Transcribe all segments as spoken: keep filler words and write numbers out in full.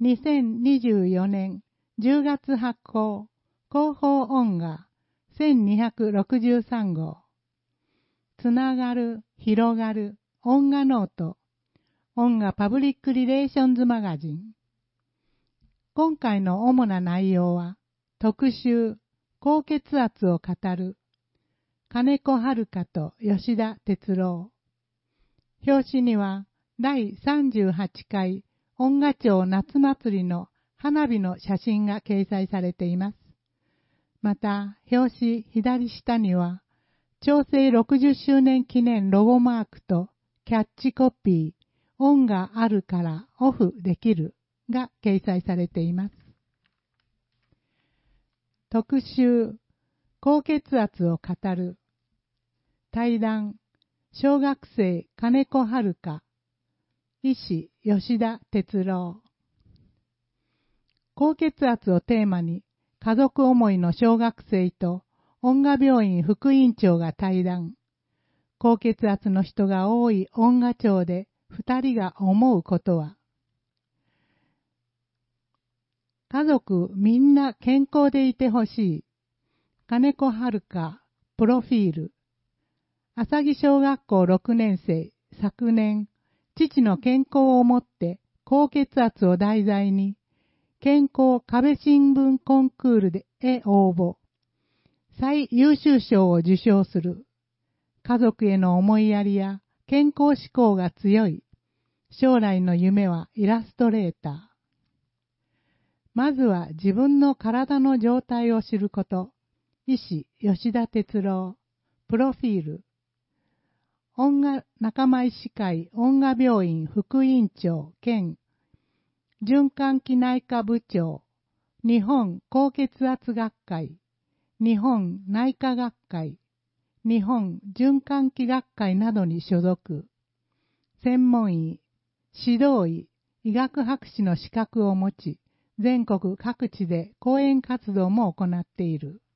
にせんにじゅうよねんじゅうがつ発行、広報音画せんにひゃくろくじゅうさんごう。つながる、広がる、音画ノート、音画パブリックリレーションズマガジン。今回の主な内容は、特集、高血圧を語る、金子遥と吉田哲郎。表紙には、だいさんじゅうはちかい音画町夏祭りの花火の写真が掲載されています。また、表紙左下には、長征ろくじゅっしゅうねん記念ロゴマークとキャッチコピー、音があるからオフできるが掲載されています。特集、高血圧を語る。対談、小学生金子遥、医師吉田哲郎。高血圧をテーマに、家族思いの小学生と音画病院副院長が対談。高血圧の人が多い音画町で二人が思うことは。家族みんな健康でいてほしい。金子遥プロフィール。朝木小学校ろくねん生、昨年、父の健康をもって高血圧を題材に、健康壁新聞コンクールでへ応募。最優秀賞を受賞する。家族への思いやりや健康志向が強い。将来の夢はイラストレーター。まずは自分の体の状態を知ること。医師吉田哲郎。プロフィール。音画仲間医師会音画病院副院長兼循環器内科部長。日本高血圧学会。日本内科学会。日本循環器学会などに所属。専門医、指導医、医学博士の資格を持ち、全国各地で講演活動も行っている。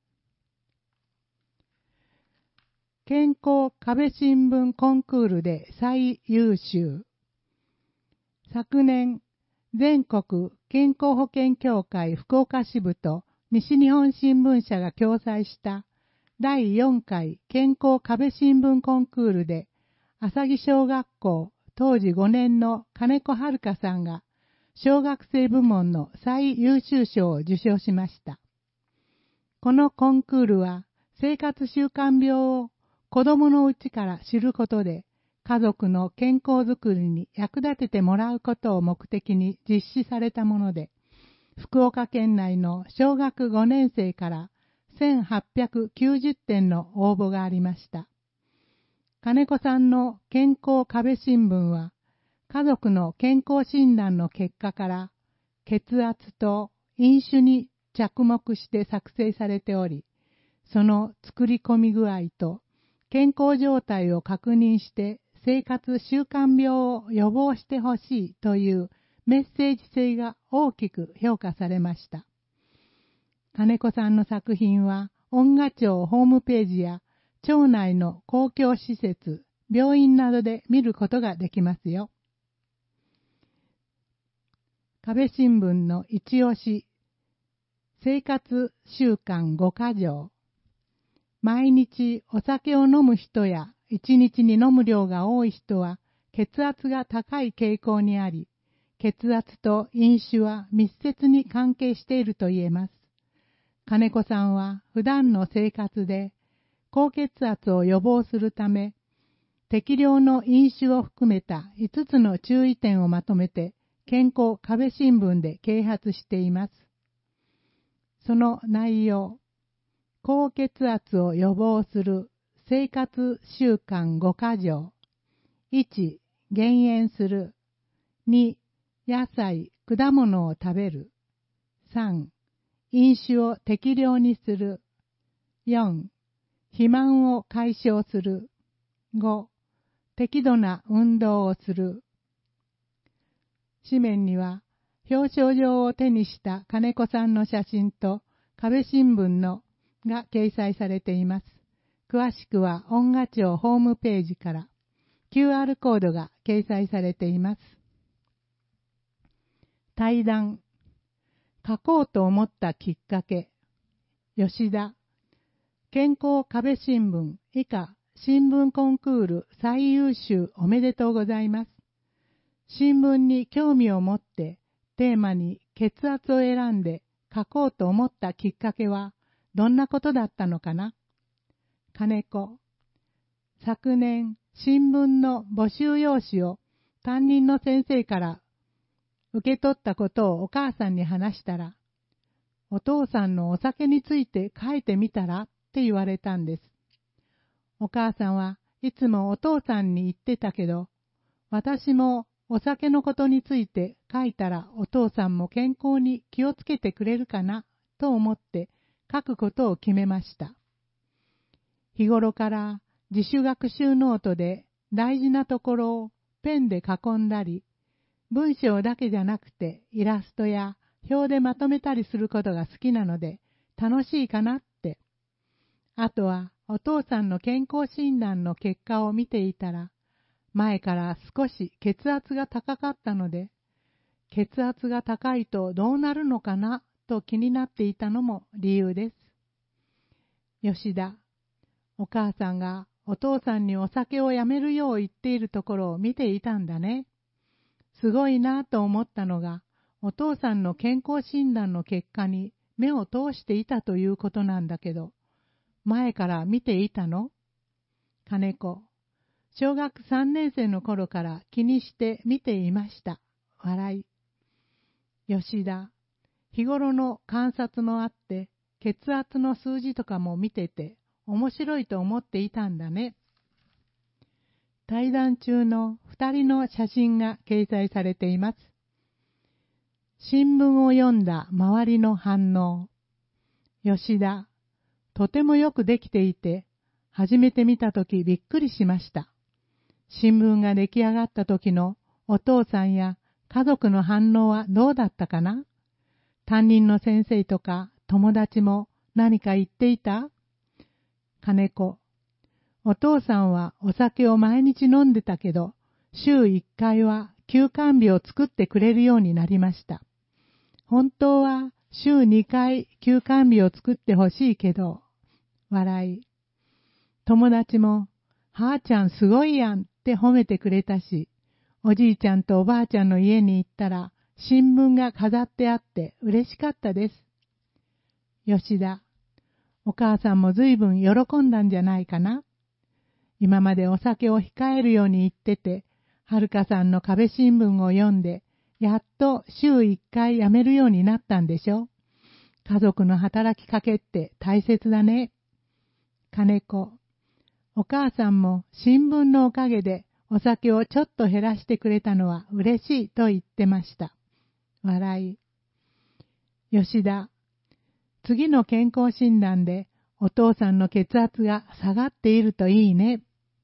健康壁新聞コンクールで最優秀。昨年、全国健康保険協会福岡支部と西日本新聞社が共催しただいよんかい健康壁新聞コンクールで、朝木小学校当時ごねんの金子遥さんが小学生部門の最優秀賞を受賞しました。このコンクールは生活習慣病を子供のうちから知ることで、家族の健康づくりに役立ててもらうことを目的に実施されたもので、福岡県内の小学ごねん生からせんはっぴゃくきゅうじゅってんの応募がありました。金子さんの健康壁新聞は、家族の健康診断の結果から、血圧と飲酒に着目して作成されており、その作り込み具合と健康状態を確認して生活習慣病を予防してほしいというメッセージ性が大きく評価されました。金子さんの作品は、音画町ホームページや町内の公共施設、病院などで見ることができますよ。壁新聞の一押し、生活習慣ごか条。毎日お酒を飲む人や一日に飲む量が多い人は血圧が高い傾向にあり、血圧と飲酒は密接に関係していると言えます。金子さんは普段の生活で高血圧を予防するため、適量の飲酒を含めたいつつの注意点をまとめて健康壁新聞で啓発しています。その内容、高血圧を予防する生活習慣ごか条。いち、減塩する。に、野菜、果物を食べる。さん、飲酒を適量にする。よん、肥満を解消する。ご、適度な運動をする。紙面には表彰状を手にした金子さんの写真と壁新聞のが掲載されています。詳しくは音画町ホームページから キューアール コードが掲載されています。 対談。書こうと思ったきっかけ。吉田。健康壁新聞以下新聞コンクール最優秀おめでとうございます。新聞に興味を持ってテーマに血圧を選んで書こうと思ったきっかけはどんなことだったのかな。金子。昨年新聞の募集用紙を担任の先生から受け取ったことをお母さんに話したら、お父さんのお酒について書いてみたらって言われたんです。お母さんはいつもお父さんに言ってたけど、私もお酒のことについて書いたらお父さんも健康に気をつけてくれるかなと思って書くことを決めました。日頃から自主学習ノートで大事なところをペンで囲んだり、文章だけじゃなくてイラストや表でまとめたりすることが好きなので楽しいかなって。あとはお父さんの健康診断の結果を見ていたら、前から少し血圧が高かったので、血圧が高いとどうなるのかなと気になっていたのも理由です。吉田。お母さんがお父さんにお酒をやめるよう言っているところを見ていたんだね。すごいなと思ったのが、お父さんの健康診断の結果に目を通していたということなんだけど、前から見ていたの？金子。小学さんねん生の頃から気にして見ていました。笑い。吉田。日頃の観察もあって、血圧の数字とかも見てて、面白いと思っていたんだね。対談中の二人の写真が掲載されています。新聞を読んだ周りの反応。吉田。とてもよくできていて、初めて見たときびっくりしました。新聞が出来上がった時のお父さんや家族の反応はどうだったかな？担任の先生とか友達も何か言っていた？金子。お父さんはお酒を毎日飲んでたけど、週いっかいは休館日を作ってくれるようになりました。本当は週にかい休館日を作ってほしいけど、笑い。友達も、はーちゃんすごいやんって褒めてくれたし、おじいちゃんとおばあちゃんの家に行ったら、新聞が飾ってあって嬉しかったです。吉田。お母さんもずいぶん喜んだんじゃないかな。今までお酒を控えるように言ってて、はるかさんの壁新聞を読んで、やっと週いっかいやめるようになったんでしょ。家族の働きかけって大切だね。金子。お母さんも新聞のおかげでお酒をちょっと減らしてくれたのは嬉しいと言ってました。笑い。吉田。次の健康診断でお父さんの血圧が下がっているといいね。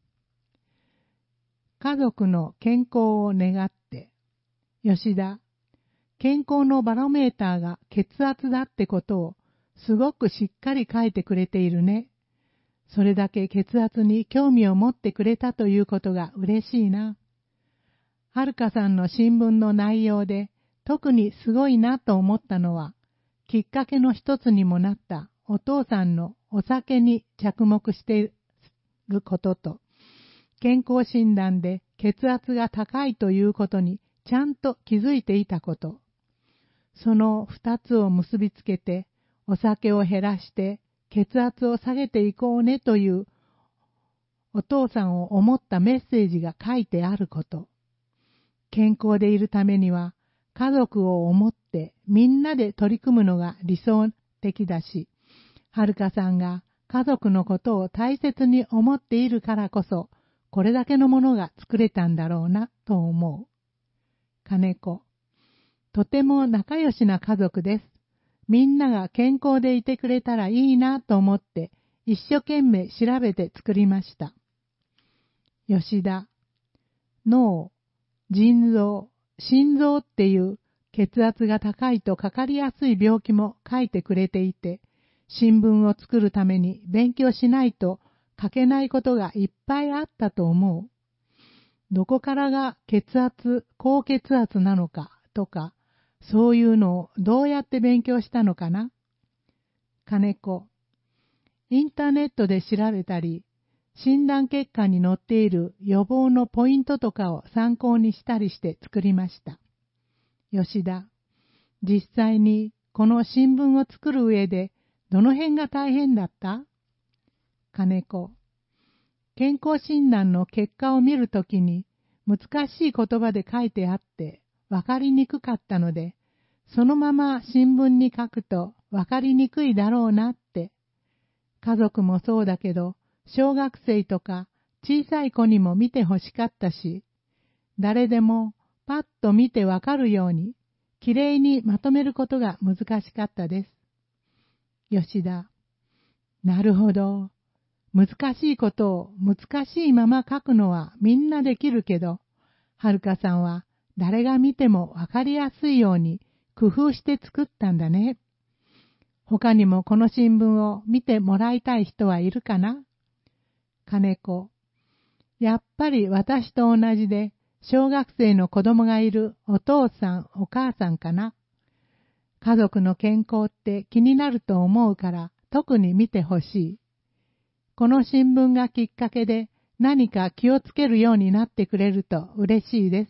家族の健康を願って。吉田。健康のバロメーターが血圧だってことをすごくしっかり書いてくれているね。それだけ血圧に興味を持ってくれたということが嬉しいな。はるかさんの新聞の内容で特にすごいなと思ったのは、きっかけの一つにもなったお父さんのお酒に着目していることと、健康診断で血圧が高いということにちゃんと気づいていたこと。その二つを結びつけて、お酒を減らして血圧を下げていこうねというお父さんを思ったメッセージが書いてあること。健康でいるためには家族を思ってみんなで取り組むのが理想的だし、はるかさんが家族のことを大切に思っているからこそ、これだけのものが作れたんだろうなと思う。金子。とても仲良しな家族です。みんなが健康でいてくれたらいいなと思って一生懸命調べて作りました。吉田。脳、腎臓、心臓っていう血圧が高いとかかりやすい病気も書いてくれていて、新聞を作るために勉強しないと書けないことがいっぱいあったと思う。どこからが血圧、高血圧なのかとか、 そういうのをどうやって勉強したのかな？金子、インターネットで調べたり、診断結果に載っている予防のポイントとかを参考にしたりして作りました。吉田、実際にこの新聞を作る上でどの辺が大変だった？金子、健康診断の結果を見るときに難しい言葉で書いてあって分かりにくかったので、そのまま新聞に書くと分かりにくいだろうなって。家族もそうだけど、小学生とか小さい子にも見てほしかったし、誰でもパッと見てわかるように、きれいにまとめることが難しかったです。吉田、なるほど。難しいことを難しいまま書くのはみんなできるけど、はるかさんは誰が見てもわかりやすいように工夫して作ったんだね。他にもこの新聞を見てもらいたい人はいるかな？金子、やっぱり私と同じで小学生の子供がいるお父さんお母さんかな。家族の健康って気になると思うから特に見てほしい。この新聞がきっかけで何か気をつけるようになってくれると嬉しいです。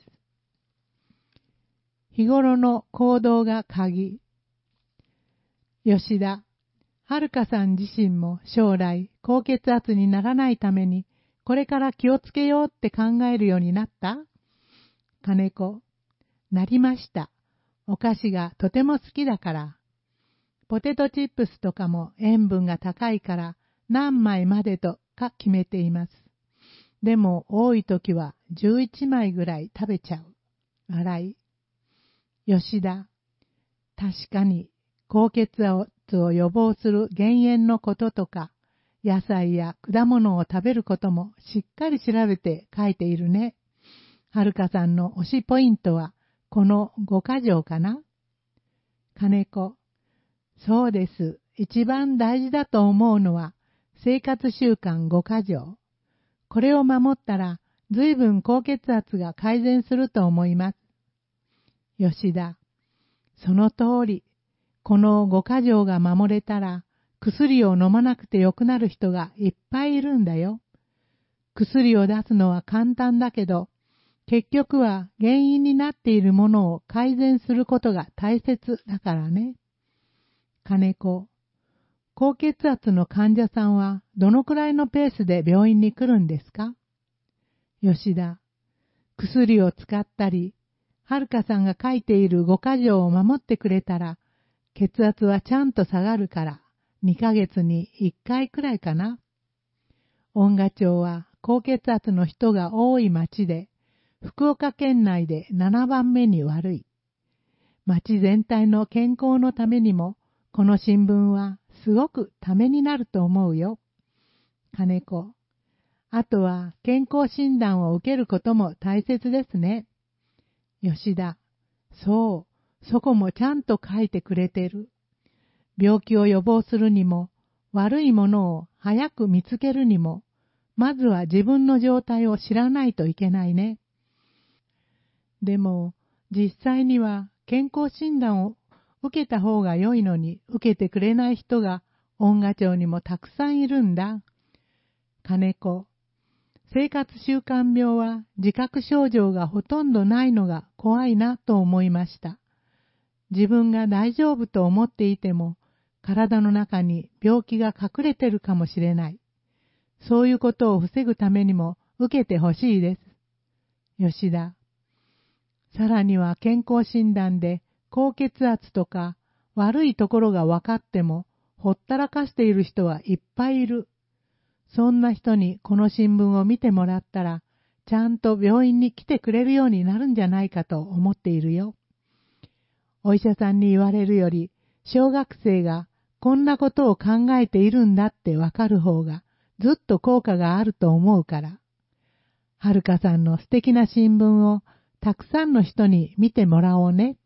日頃の行動が鍵。吉田、はるかさん自身も将来高血圧にならないためにこれから気をつけようって考えるようになった？金子、なりました。お菓子がとても好きだから。ポテトチップスとかも塩分が高いから何枚までとか決めています。でも多い時はじゅういちまいぐらい食べちゃう。笑い。吉田、確かに高血圧を予防する減塩のこととか、野菜や果物を食べることもしっかり調べて書いているね。はるかさんの推しポイントはこのごか条かな？金子、そうです。一番大事だと思うのは生活習慣ごか条。これを守ったら随分高血圧が改善すると思います。吉田、その通り。このごか条が守れたら薬を飲まなくてよくなる人がいっぱいいるんだよ。薬を出すのは簡単だけど、結局は原因になっているものを改善することが大切だからね。金子、高血圧の患者さんはどのくらいのペースで病院に来るんですか？吉田、薬を使ったり、はるかさんが書いているごか条を守ってくれたら、血圧はちゃんと下がるからにかげつにいっかいくらいかな。恩賀町は高血圧の人が多い町で、福岡県内でななばんめに悪い。町全体の健康のためにも、この新聞はすごくためになると思うよ。金子、あとは健康診断を受けることも大切ですね。吉田、そう。そこもちゃんと書いてくれてる。病気を予防するにも、悪いものを早く見つけるにも、まずは自分の状態を知らないといけないね。でも、実際には健康診断を受けた方が良いのに受けてくれない人が恩賀町にもたくさんいるんだ。金子、生活習慣病は自覚症状がほとんどないのが怖いなと思いました。自分が大丈夫と思っていても、体の中に病気が隠れてるかもしれない。そういうことを防ぐためにも受けてほしいです。吉田、さらには健康診断で高血圧とか悪いところが分かっても、ほったらかしている人はいっぱいいる。そんな人にこの新聞を見てもらったら、ちゃんと病院に来てくれるようになるんじゃないかと思っているよ。お医者さんに言われるより、小学生がこんなことを考えているんだってわかる方がずっと効果があると思うから。はるかさんの素敵な新聞をたくさんの人に見てもらおうね。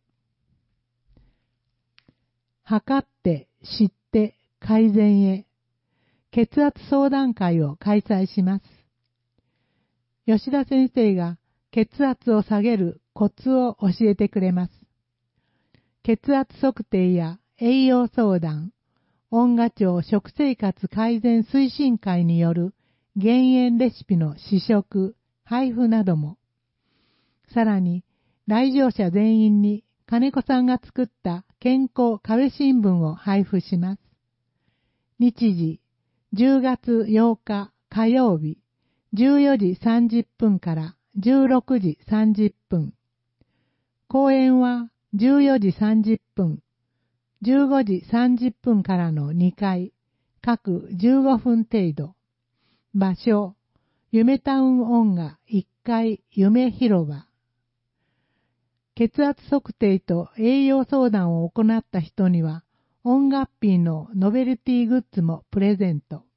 測って知って改善へ。血圧相談会を開催します。吉田先生が血圧を下げるコツを教えてくれます。 血圧測定や栄養相談、恩賀町食生活改善推進会による減塩レシピの試食、配布なども、さらに来場者全員に金子さんが作った健康壁新聞を配布します。日時、じゅうがつようか火曜日、じゅうよじさんじゅっぷんからじゅうろくじさんじゅっぷん。講演はじゅうよじさんじゅっぷん、じゅうごじさんじゅっぷんからのにかい、各じゅうごふん程度。場所、夢タウン音楽いっかい夢広場。血圧測定と栄養相談を行った人には、音楽ピーのノベルティグッズもプレゼント。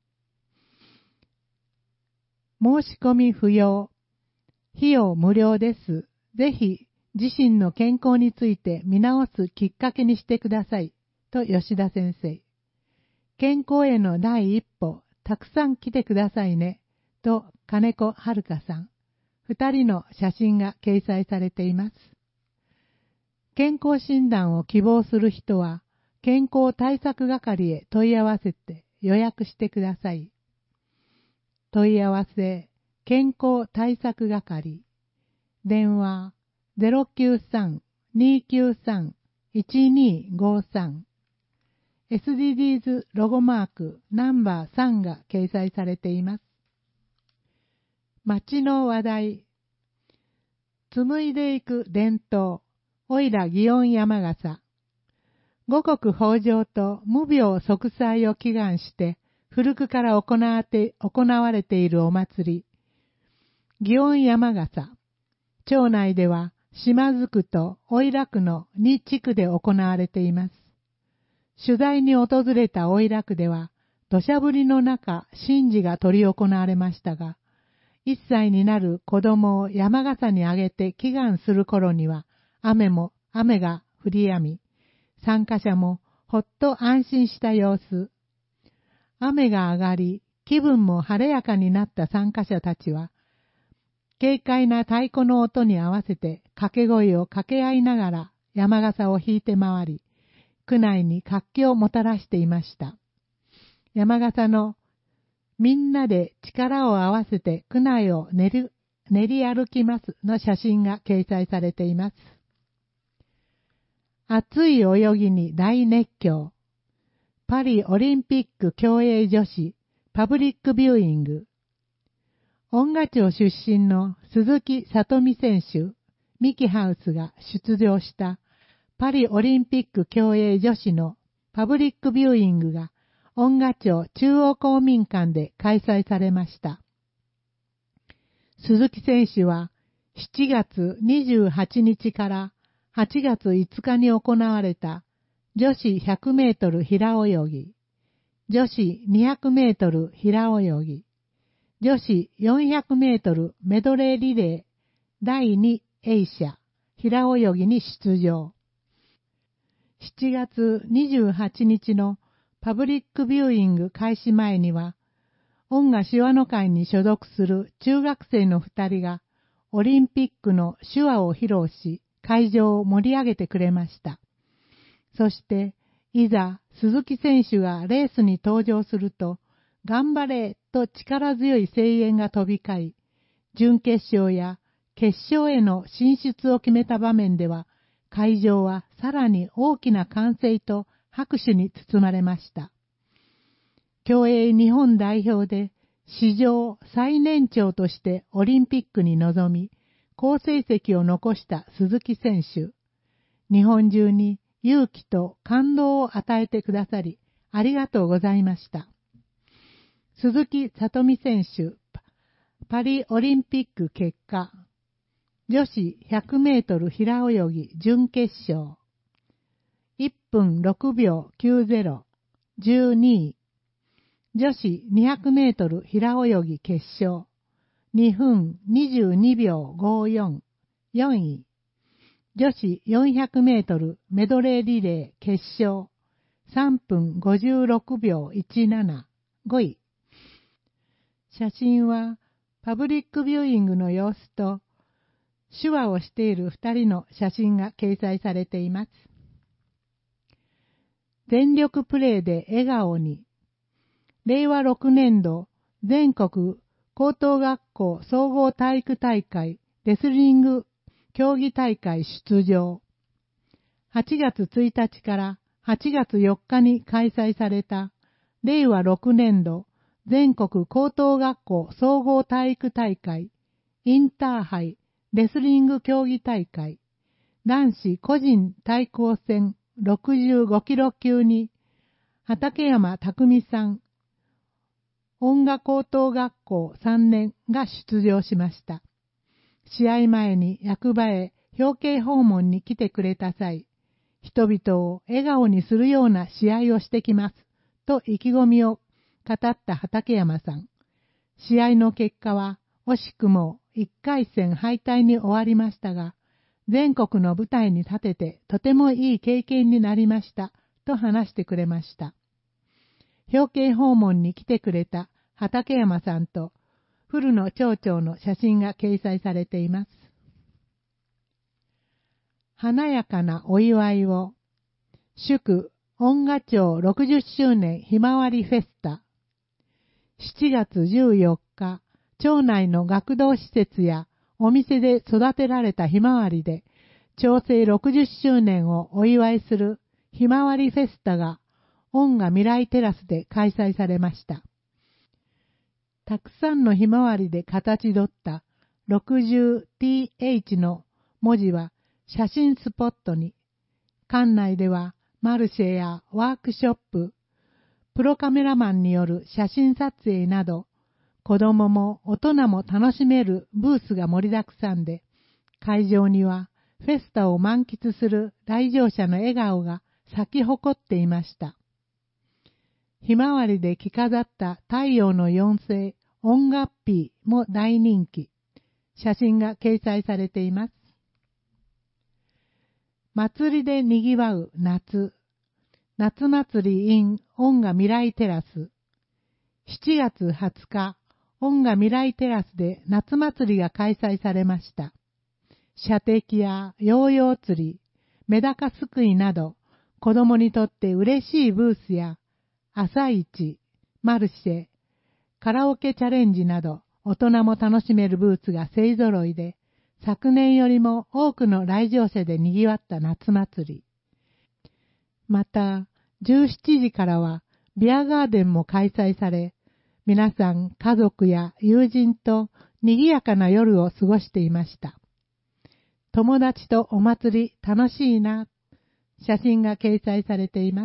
申し込み不要。費用無料です。ぜひ自身の健康について見直すきっかけにしてください。と吉田先生。健康への第一歩、たくさん来てくださいね。と金子遥さん。二人の写真が掲載されています。健康診断を希望する人は、健康対策係へ問い合わせて予約してください。問い合わせ、健康対策係。電話 ゼロきゅうさん にーきゅうさん いちにーごさん。エスディージーズ ロゴマークナンバーさんが掲載されています。町の話題。紡いでいく伝統。おいら祇園山笠。五穀豊穣と無病息災を祈願して古くから行われて、行われているお祭り。祇園山笠。町内では島津区とおいら区のに地区で行われています。取材に訪れたおいら区では土砂降りの中神事が執り行われましたが、いっさいになる子供を山笠にあげて祈願する頃には雨も雨が降り止み、参加者もほっと安心した様子。雨が上がり、気分も晴れやかになった参加者たちは、軽快な太鼓の音に合わせて掛け声を掛け合いながら山笠を引いて回り、区内に活気をもたらしていました。山笠のみんなで力を合わせて区内を練り、練り歩きますの写真が掲載されています。熱い泳ぎに大熱狂。パリオリンピック競泳女子パブリックビューイング。恩賀町出身の鈴木聡美選手、ミキハウスが出場したパリオリンピック競泳女子のパブリックビューイングが恩賀町中央公民館で開催されました。鈴木選手はしちがつにじゅうはちにちからはちがついつかに行われた女子ひゃくメートル平泳ぎ、女子にひゃくメートル平泳ぎ、女子よんひゃくメートルメドレーリレーだいに泳者平泳ぎに出場。しちがつにじゅうはちにちのパブリックビューイング開始前には、恩賀手話の会に所属する中学生のふたりがオリンピックの手話を披露し、会場を盛り上げてくれました。そして、いざ鈴木選手がレースに登場すると、頑張れと力強い声援が飛び交い、準決勝や決勝への進出を決めた場面では、会場はさらに大きな歓声と拍手に包まれました。競泳日本代表で史上最年長としてオリンピックに臨み、好成績を残した鈴木選手。日本中に勇気と感動を与えてくださり、ありがとうございました。鈴木聡美選手、パリオリンピック結果。女子ひゃくメートル平泳ぎ準決勝。いっぷんろくびょうきゅうじゅう、じゅうにい。女子にひゃくメートル平泳ぎ決勝。にふんにじゅうにびょうごじゅうよん、よんい。女子よんひゃくメートルメドレーリレー決勝。さんぷんごじゅうろくびょういちなな、ごい。写真はパブリックビューイングの様子と手話をしているふたりの写真が掲載されています。 全力プレーで笑顔に。れいわろくねんど全国高等学校総合体育大会レスリング競技大会出場。はちがつついたちからはちがつよっかに開催されたれいわろくねんど全国高等学校総合体育大会インターハイレスリング競技大会男子個人対抗戦ろくじゅうごキロ級に畠山匠さん音楽高等学校さんねんが出場しました。試合前に役場へ表敬訪問に来てくれた際、人々を笑顔にするような試合をしてきますと意気込みを語った畠山さん。試合の結果は惜しくもいっかい戦敗退に終わりましたが、全国の舞台に立ててとてもいい経験になりましたと話してくれました。表敬訪問に来てくれた畠山さんと古野町長の写真が掲載されています。華やかなお祝いを祝恩賀町ろくじゅっしゅうねんひまわりフェスタしちがつじゅうよっか、町内の学童施設やお店で育てられたひまわりで町政ろくじゅっしゅうねんをお祝いするひまわりフェスタが恩賀未来テラスで開催されました。たくさんのひまわりで形取った ろくじゅうティーエイチ の文字は写真スポットに、館内ではマルシェやワークショップ、プロカメラマンによる写真撮影など、子供も大人も楽しめるブースが盛りだくさんで、会場にはフェスタを満喫する来場者の笑顔が咲き誇っていました。ひまわりで着飾った太陽の四星、音楽ピーも大人気。写真が掲載されています。祭りでにぎわう夏。夏祭り in 恩賀未来テラス。しちがつはつか、恩賀未来テラスで夏祭りが開催されました。射的やヨーヨー釣り、メダカすくいなど、子供にとって嬉しいブースや、朝市、マルシェ、カラオケチャレンジなど、大人も楽しめるブースが勢ぞろいで、昨年よりも多くの来場者で賑わった夏祭り。また、じゅうしちじからはビアガーデンも開催され、皆さん家族や友人と賑やかな夜を過ごしていました。友達とお祭り楽しいな、写真が掲載されています。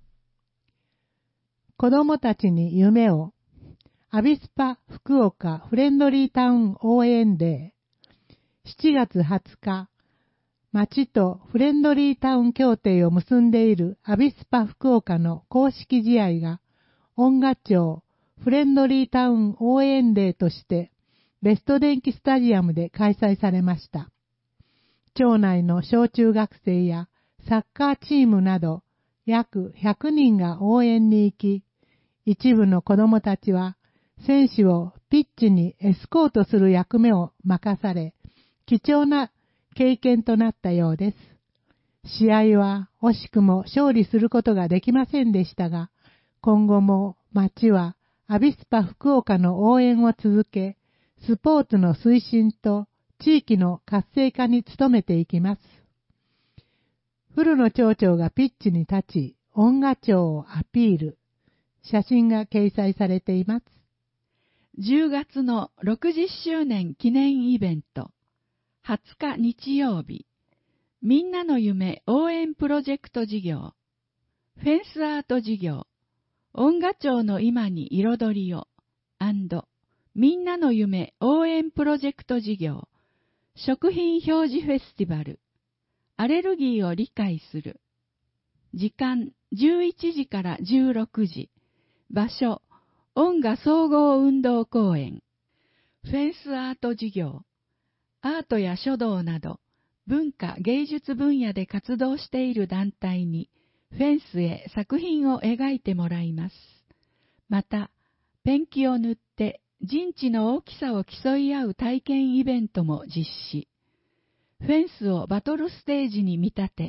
子供たちに夢を、アビスパ福岡フレンドリータウン応援デー、しちがつはつか、町とフレンドリータウン協定を結んでいるアビスパ福岡の公式試合が、恩賀町フレンドリータウン応援デーとして、ベスト電気スタジアムで開催されました。町内の小中学生やサッカーチームなど、約ひゃくにんが応援に行き、一部の子供たちは選手をピッチにエスコートする役目を任され、貴重な経験となったようです。試合は惜しくも勝利することができませんでしたが、今後も町はアビスパ福岡の応援を続け、スポーツの推進と地域の活性化に努めていきます。古野町長がピッチに立ち、恩賀町をアピール。写真が掲載されています。 じゅうがつのろくじゅっしゅうねん記念イベント、はつか日曜日、みんなの夢応援プロジェクト事業、フェンスアート事業、恩賀町の今に彩りを、みんなの夢応援プロジェクト事業、食品表示フェスティバル、アレルギーを理解する。時間じゅういちじからじゅうろくじ。場所、恩賀総合運動公園。フェンスアート事業。アートや書道など、文化芸術分野で活動している団体に、フェンスへ作品を描いてもらいます。また、ペンキを塗って陣地の大きさを競い合う体験イベントも実施。フェンスをバトルステージに見立て、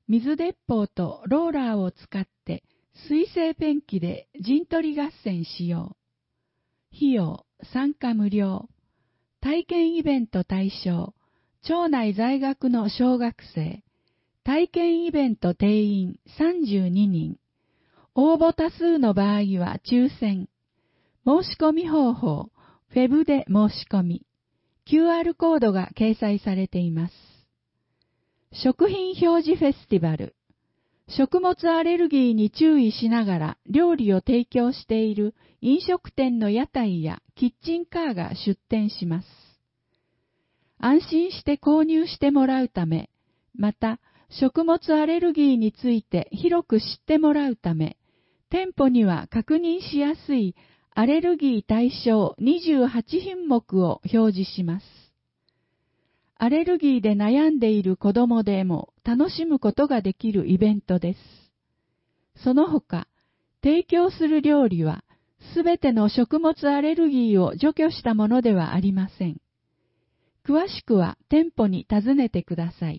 水鉄砲とローラーを使って水性ペンキで陣取り合戦しよう。費用、参加無料。体験イベント対象、町内在学の小学生。体験イベント定員さんじゅうににん。応募多数の場合は抽選。申し込み方法、ウェブで申し込み。キューアール コードが掲載されています。食品表示フェスティバル。食物アレルギーに注意しながら料理を提供している飲食店の屋台やキッチンカーが出店します。安心して購入してもらうため、また食物アレルギーについて広く知ってもらうため、店舗には確認しやすいアレルギー対象にじゅうはちひんもくを表示します。アレルギーで悩んでいる子どもでも楽しむことができるイベントです。その他、提供する料理はすべての食物アレルギーを除去したものではありません。詳しくは店舗に訪ねてください。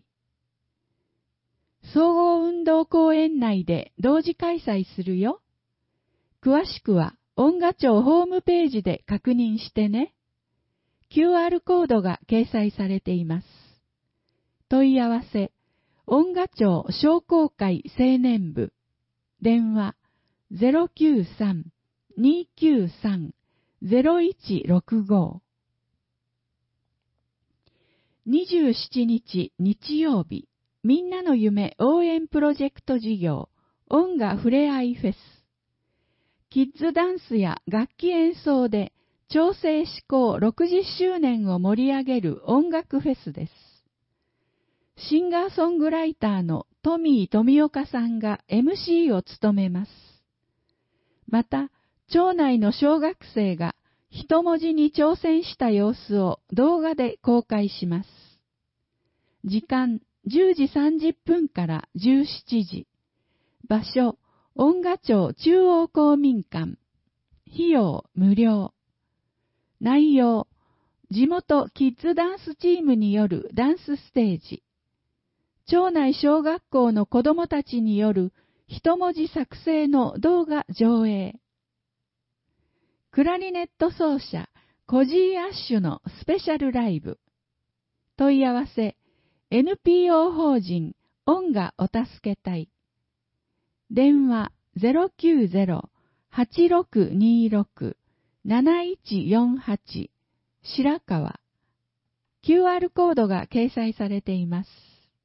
総合運動公園内で同時開催するよ。詳しくは音楽町ホームページで確認してね。キューアール コードが掲載されています。問い合わせ、音楽町商工会青年部、電話 ゼロきゅうさん にーきゅうさん ゼロいちろくご。にじゅうしちにち日曜日、みんなの夢応援プロジェクト事業、音楽ふれあいフェス。キッズダンスや楽器演奏で調整思考ろくじゅっしゅうねんを盛り上げる音楽フェスです。シンガーソングライターのトミー富岡さんが エムシー を務めます。また、町内の小学生が一文字に挑戦した様子を動画で公開します。時間じゅうじさんじゅっぷんからじゅうしちじ。場所、音楽町中央公民館。費用無料。内容、地元キッズダンスチームによるダンスステージ。町内小学校の子どもたちによる一文字作成の動画上映。クラリネット奏者コジーアッシュのスペシャルライブ。問い合わせ エヌピーオー 法人音楽お助け隊。電話 ゼロきゅうゼロ はちろくにろく なないちよんはち 白川。キューアール コードが掲載されています。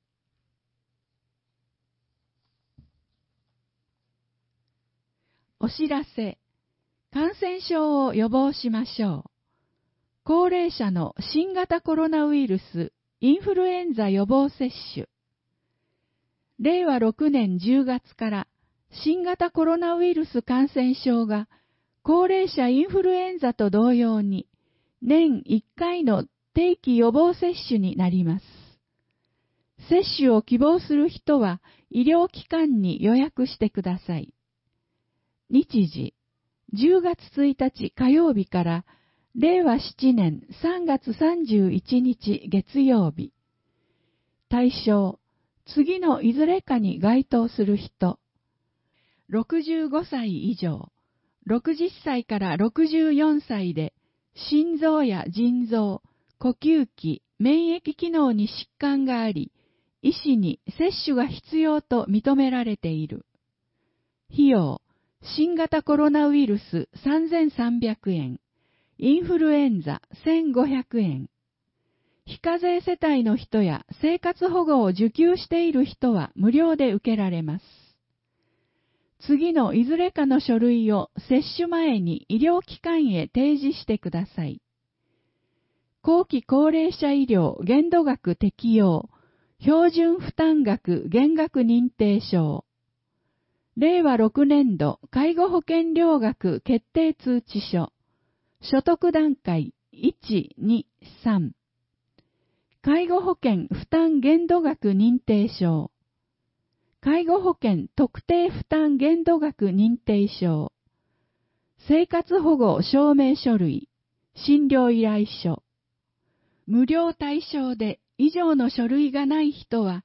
お知らせ。感染症を予防しましょう。高齢者の新型コロナウイルス、インフルエンザ予防接種。れいわろくねんじゅうがつから新型コロナウイルス感染症が高齢者インフルエンザと同様に年いっかいの定期予防接種になります。接種を希望する人は医療機関に予約してください。日時、じゅうがつついたち火曜日かられいわななねんさんがつさんじゅういちにち月曜日。対象、次のいずれかに該当する人。ろくじゅうごさい以上、ろくじゅっさいからろくじゅうよんさいで、心臓や腎臓、呼吸器、免疫機能に疾患があり、医師に接種が必要と認められている。費用、新型コロナウイルスさんぜんさんびゃくえん、インフルエンザせんごひゃくえん。非課税世帯の人や生活保護を受給している人は無料で受けられます。次のいずれかの書類を接種前に医療機関へ提示してください。後期高齢者医療限度額適用、標準負担額減額認定証。れいわろくねんど介護保険料額決定通知書。所得段階いち、に、さん。介護保険負担限度額認定証。介護保険特定負担限度額認定証。生活保護証明書類。診療依頼書。無料対象で以上の書類がない人は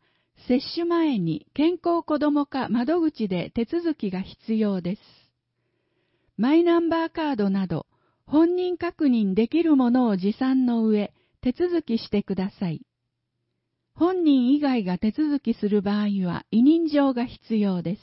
接種前に健康子ども課窓口で手続きが必要です。マイナンバーカードなど本人確認できるものを持参の上、手続きしてください。本人以外が手続きする場合は委任状が必要です。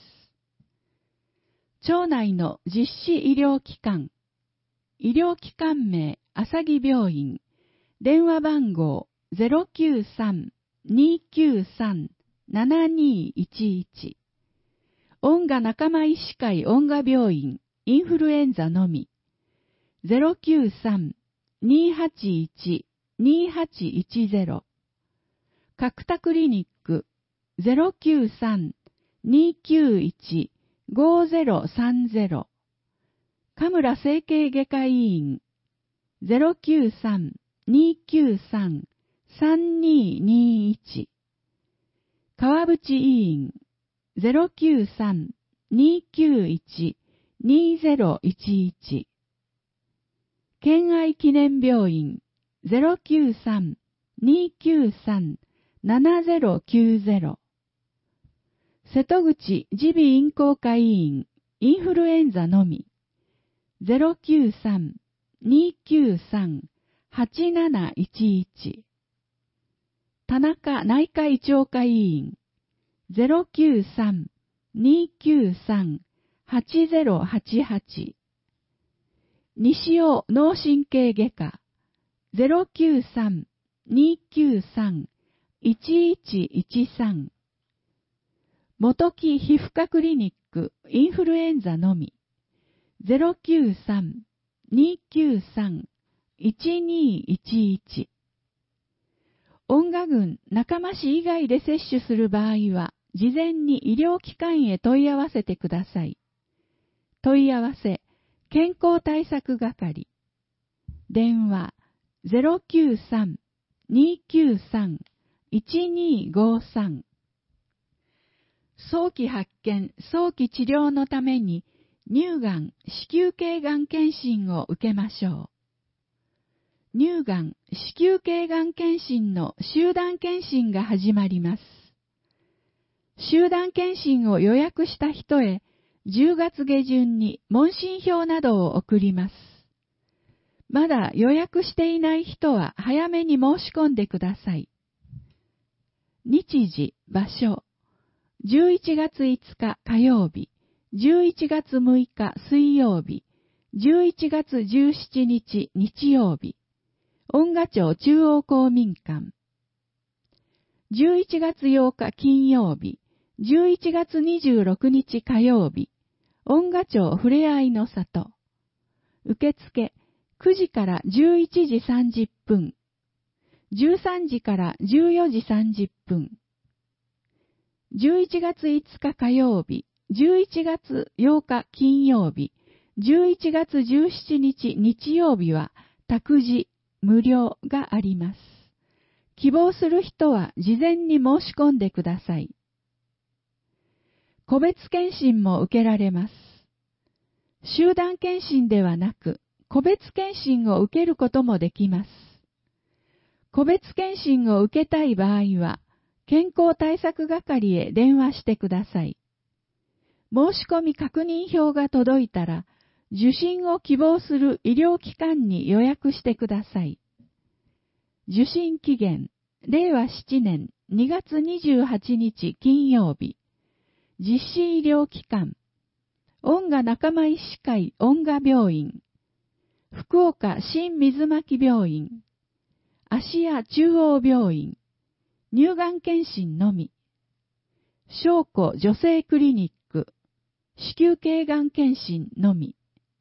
町内の実施医療機関、医療機関名、朝木病院、電話番号 ゼロきゅうさん にーきゅうさん ななにーいちいち、音賀仲間医師会音賀病院、インフルエンザのみ、ゼロきゅうさん にーはちいち にーはちいちゼロ、角田クリニック ゼロきゅうさん にーきゅういち ごーぜろさんぜろ、神村整形外科医院 ゼロきゅうさん にーきゅうさん さんにーにーいち、川淵医院 ゼロきゅうさん にーきゅういち にーぜろいちいち、県愛記念病院 ゼロきゅうさん にーきゅうさん ななぜろきゅうぜろ、瀬戸口耳鼻咽喉科医院インフルエンザのみ ゼロきゅうさん にーきゅうさん はちなないちいち、田中内科胃腸科医院 ゼロきゅうさん にーきゅうさん はちぜろはちはち、西尾脳神経外科 ゼロきゅうさん にーきゅうさん いちいちいちさん、元木皮膚科クリニックインフルエンザのみ ゼロきゅうさん にーきゅうさん いちにーいちいち、音賀郡中間市以外で接種する場合は事前に医療機関へ問い合わせてください。問い合わせ健康対策係、電話 ゼロきゅうさん にーきゅうさん いちにーごさん、早期発見、早期治療のために乳がん、子宮頸がん検診を受けましょう。乳がん、子宮頸がん検診の集団検診が始まります。集団検診を予約した人へじゅうがつげじゅんに問診票などを送ります。まだ予約していない人は早めに申し込んでください。日時、場所、じゅういちがついつか火曜日、じゅういちがつむいか水曜日、じゅういちがつじゅうしちにち日曜日、音賀町中央公民館。じゅういちがつようか金曜日、じゅういちがつにじゅうろくにち火曜日、音賀町ふれあいの里。受付くじからじゅういちじさんじゅっぷん、じゅうさんじからじゅうよじさんじゅっぷん。じゅういちがついつか火曜日、じゅういちがつようか金曜日、じゅういちがつじゅうしちにち日曜日は託児無料があります。希望する人は事前に申し込んでください。個別検診も受けられます。集団検診ではなく、個別検診を受けることもできます。個別検診を受けたい場合は、健康対策係へ電話してください。申し込み確認票が届いたら、受診を希望する医療機関に予約してください。受診期限、れいわしちねんにがつにじゅうはちにち金曜日。実施医療機関、音賀仲間医師会音賀病院、福岡新水巻病院、芦屋中央病院、乳がん検診のみ、翔子女性クリニック、子宮頸がん検診のみ、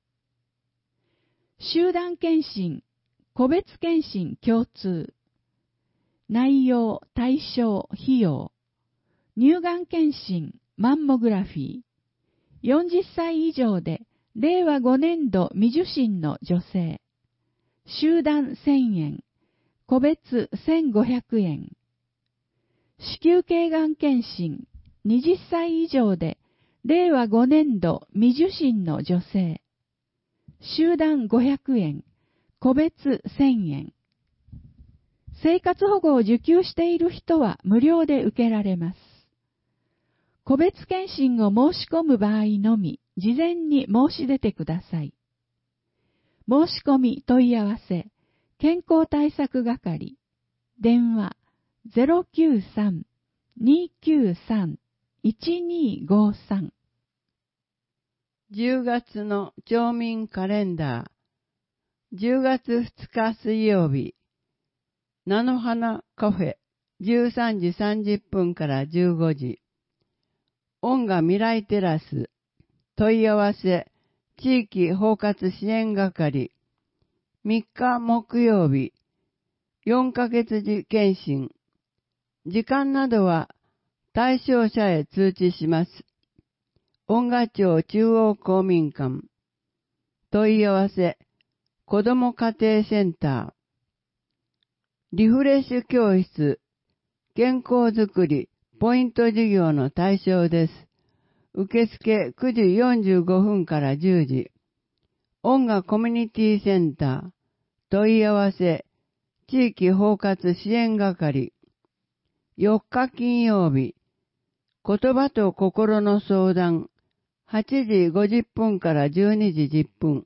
集団検診、個別検診共通、内容、対象、費用、乳がん検診、マンモグラフィー、よんじゅっさい以上で、れいわごねんど未受診の女性、集団せんえん、個別せんごひゃくえん、子宮頸がん検診、はたち以上で、れいわごねんど未受診の女性、集団ごひゃくえん、個別せんえん。生活保護を受給している人は無料で受けられます。 個別検診を申し込む場合のみ、事前に申し出てください。申し込み問い合わせ、健康対策係、電話 ゼロきゅうさん にーきゅうさん いちにーごさん。 じゅうがつの町民カレンダー。じゅうがつふつか水曜日。菜の花カフェ、じゅうさんじさんじゅっぷんからじゅうごじ。音楽未来テラス。問い合わせ、地域包括支援係。みっか木曜日。よんかげつ時検診。時間などは対象者へ通知します。音楽町中央公民館。問い合わせ、子ども家庭センター。リフレッシュ教室、健康づくり、ポイント事業の対象です。受付くじよんじゅうごふんからじゅうじ。音楽コミュニティセンター。問い合わせ、地域包括支援係。よっか金曜日。言葉と心の相談。はちじごじゅっぷんからじゅうにじじゅっぷん。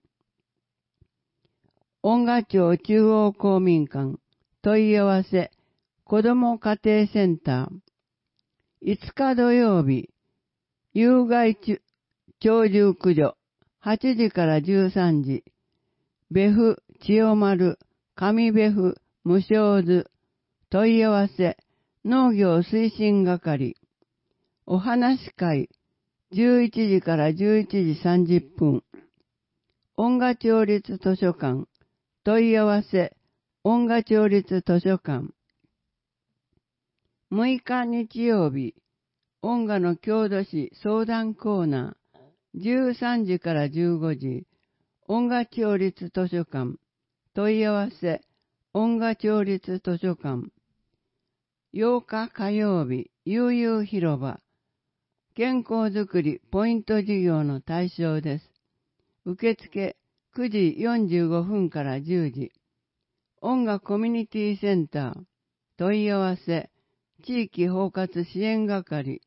音楽町中央公民館。問い合わせ、子ども家庭センター。いつか土曜日。有害鳥獣駆除。はちじからじゅうさんじ。別府、千代丸、上別府、無償図。問い合わせ、農業推進係。お話会。じゅういちじからじゅういちじさんじゅっぷん。音楽町立図書館。問い合わせ、音楽町立図書館。むいか日曜日。音楽の郷土史相談コーナー。じゅうさんじからじゅうごじ。音楽町立図書館。問い合わせ、音楽町立図書館。ようか火曜日。悠々広場。健康づくりポイント事業の対象です。受付くじよんじゅうごふんからじゅうじ。音楽コミュニティセンター。問い合わせ、地域包括支援係。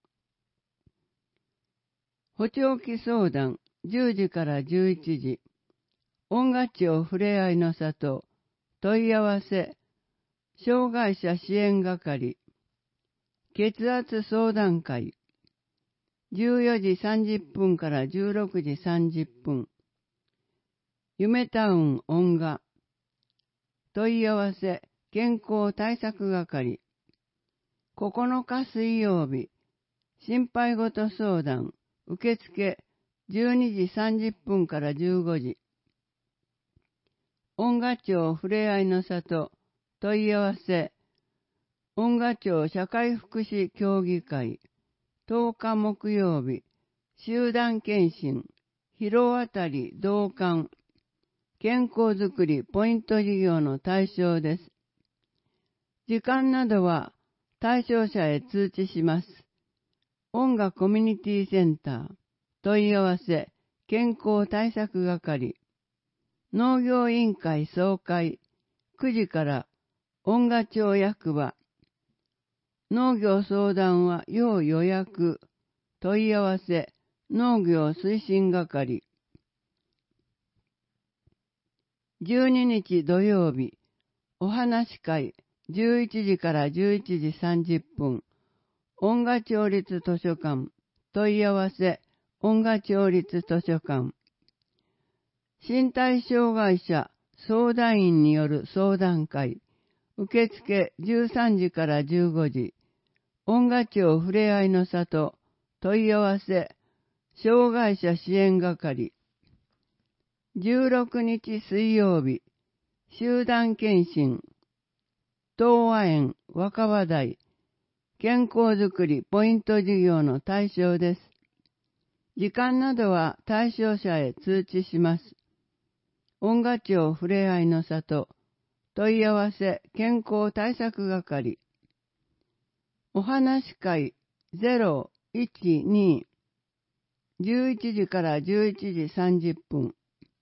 補聴器相談じゅうじからじゅういちじ。音楽町ふれあいの里。問い合わせ、障害者支援係。血圧相談会。じゅうよじさんじゅっぷんからじゅうろくじさんじゅっぷん。夢タウン音楽。問い合わせ、健康対策係。ここのか水曜日。心配事相談。受付じゅうにじさんじゅっぷんからじゅうごじ。音楽町ふれあいの里。問い合わせ。音楽町社会福祉協議会。とおか木曜日。集団検診。広あたり同感。健康づくりポイント事業の対象です。時間などは対象者へ通知します。音楽コミュニティセンター。問い合わせ、健康対策係。農業委員会総会。くじから音楽町役場。農業相談は要予約。問い合わせ、農業推進係。じゅうににち土曜日。お話会。じゅういちじからじゅういちじさんじゅっぷん。音楽町立図書館。問い合わせ、音楽町立図書館。身体障害者相談員による相談会。受付じゅうさんじからじゅうごじ。音楽町ふれあいの里。問い合わせ、障害者支援係。じゅうろくにち水曜日。集団検診。東和園若葉台。健康づくりポイント事業の対象です。時間などは対象者へ通知します。音楽町ふれあいの里。問い合わせ健康対策係。お話会ゼロいちに。じゅういちじからじゅういちじさんじゅっぷん。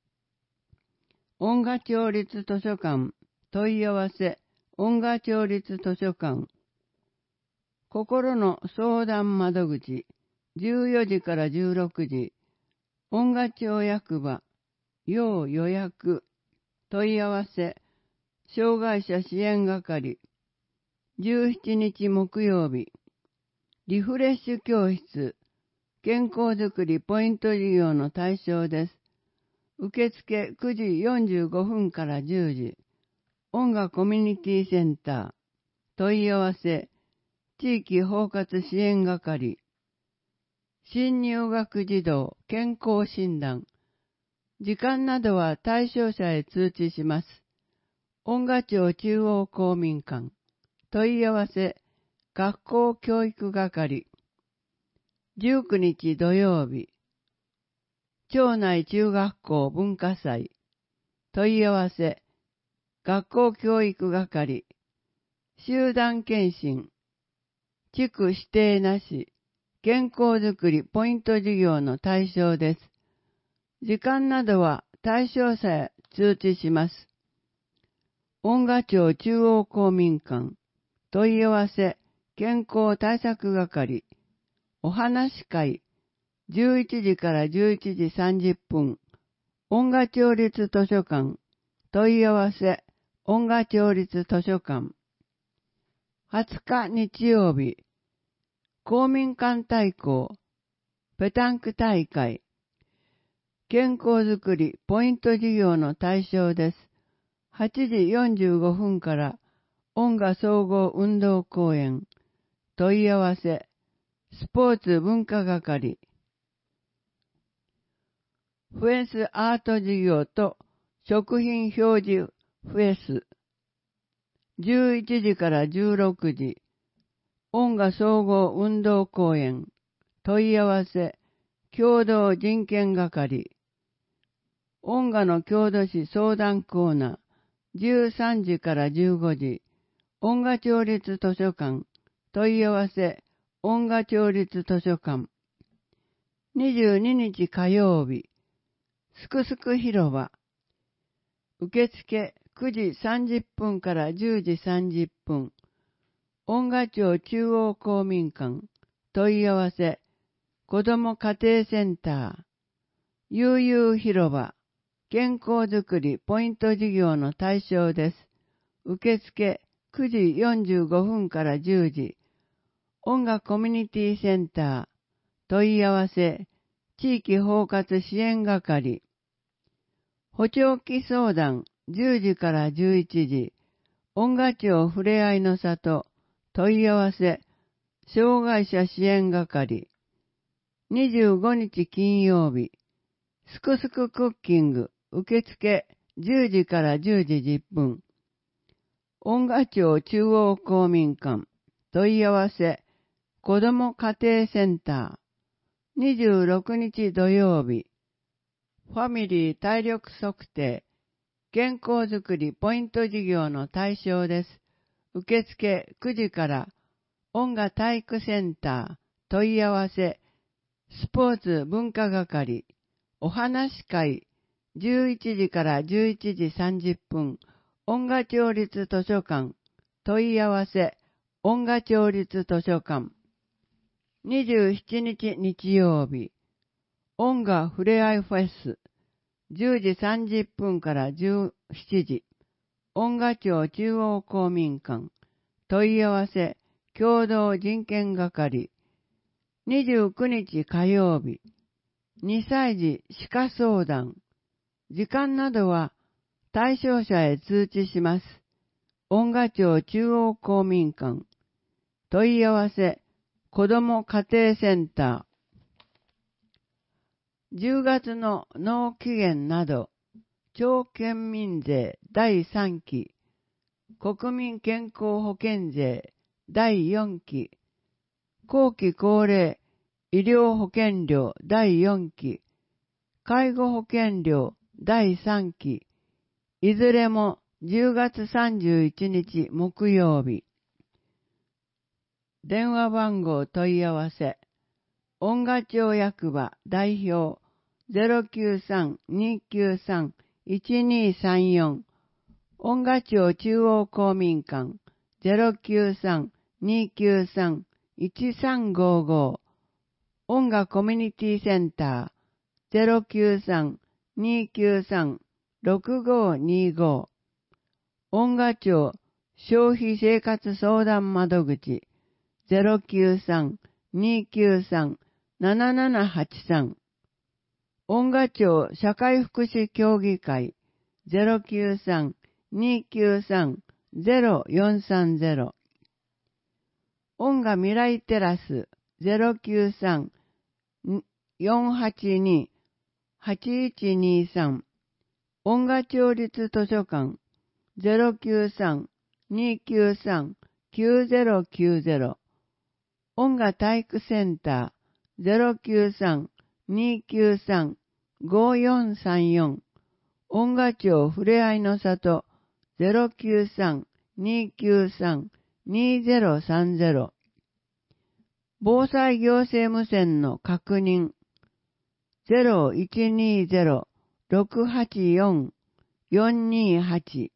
音楽町立図書館。問い合わせ音楽町立図書館。 心の相談窓口、じゅうよじからじゅうろくじ、音楽町役場、要予約、問い合わせ、障害者支援係、じゅうしちにち木曜日、リフレッシュ教室、健康づくりポイント事業の対象です。受付くじよんじゅうごふんからじゅうじ、音楽コミュニティセンター、問い合わせ、地域包括支援係、新入学児童健康診断、時間などは対象者へ通知します。音楽町中央公民館、問い合わせ、学校教育係、じゅうくにち土曜日、町内中学校文化祭、問い合わせ、学校教育係、集団検診、地区指定なし、健康づくりポイント事業の対象です。時間などは対象者へ通知します。音楽町中央公民館、問い合わせ、健康対策係、お話会、じゅういちじからじゅういちじさんじゅっぷん、音楽町立図書館、問い合わせ、音楽町立図書館。はつか日曜日、公民館対抗、ペタンク大会、健康づくりポイント事業の対象です。はちじよんじゅうごふんから音楽総合運動公園、問い合わせ、スポーツ文化係、フェスアート事業と食品表示フェス、じゅういちじからじゅうろくじ、音楽総合運動公園、問い合わせ、共同人権係、音楽の郷土史相談コーナー、じゅうさんじからじゅうごじ、音楽町立図書館、問い合わせ、音楽町立図書館。にじゅうににち火曜日、すくすく広場。受付くじさんじゅっぷんからじゅうじさんじゅっぷん。音楽町中央公民館。問い合わせ、子ども家庭センター。悠々広場。健康づくりポイント事業の対象です。受付くじよんじゅうごふんからじゅうじ。音楽コミュニティセンター。問い合わせ、地域包括支援係。補聴器相談じゅうじからじゅういちじ。音楽町ふれあいの里。問い合わせ、障害者支援係。にじゅうごにち金曜日。すくすくクッキング。受付じゅうじからじゅうじじゅっぷん。音楽町中央公民館。問い合わせ、子ども家庭センター。にじゅうろくにち土曜日。ファミリー体力測定。健康づくりポイント事業の対象です。受付くじから音楽体育センター。問い合わせ、スポーツ文化係。お話会。じゅういちじからじゅういちじさんじゅっぷん、音楽町立図書館、問い合わせ、音楽町立図書館。にじゅうしちにち日曜日、音楽ふれあいフェス、じゅうじさんじゅっぷんからじゅうしちじ、音楽町中央公民館、問い合わせ、共同人権係。にじゅうくにち火曜日、にさい児歯科相談。時間などは対象者へ通知します。音楽町中央公民館。問い合わせ、子ども家庭センター。じゅうがつの納期限など、町県民税だいさんき、国民健康保険税だいよんき、後期高齢医療保険料だいよんき、介護保険料だいさんき、いずれもじゅうがつさんじゅういちにち木曜日。電話番号問い合わせ、音楽町役場代表 ゼロきゅうさん にきゅうさん いちにさんよん、音楽町中央公民館 ゼロきゅうさん にきゅうさんいちさんごご、音楽コミュニティセンター ゼロきゅうさん にきゅうさん ろくごにご、音楽庁消費生活相談窓口 ゼロきゅうさん にきゅうさん ななななはちさん、音楽庁社会福祉協議会 ゼロきゅうさん にきゅうさん ゼロよんさんゼロ、音楽未来テラス ゼロきゅうさん よんはちに はちいちにさん、音楽庁立図書館 ゼロきゅうさん にきゅうさん きゅうゼロきゅうゼロ、音楽体育センター ゼロきゅうさん にきゅうさん ごよんさんよん、音楽庁ふれあいの里 ゼロきゅうさん にきゅうさん にゼロさんゼロ、防災行政無線の確認 ゼロいちにゼロ ろくはちよん よんにはち、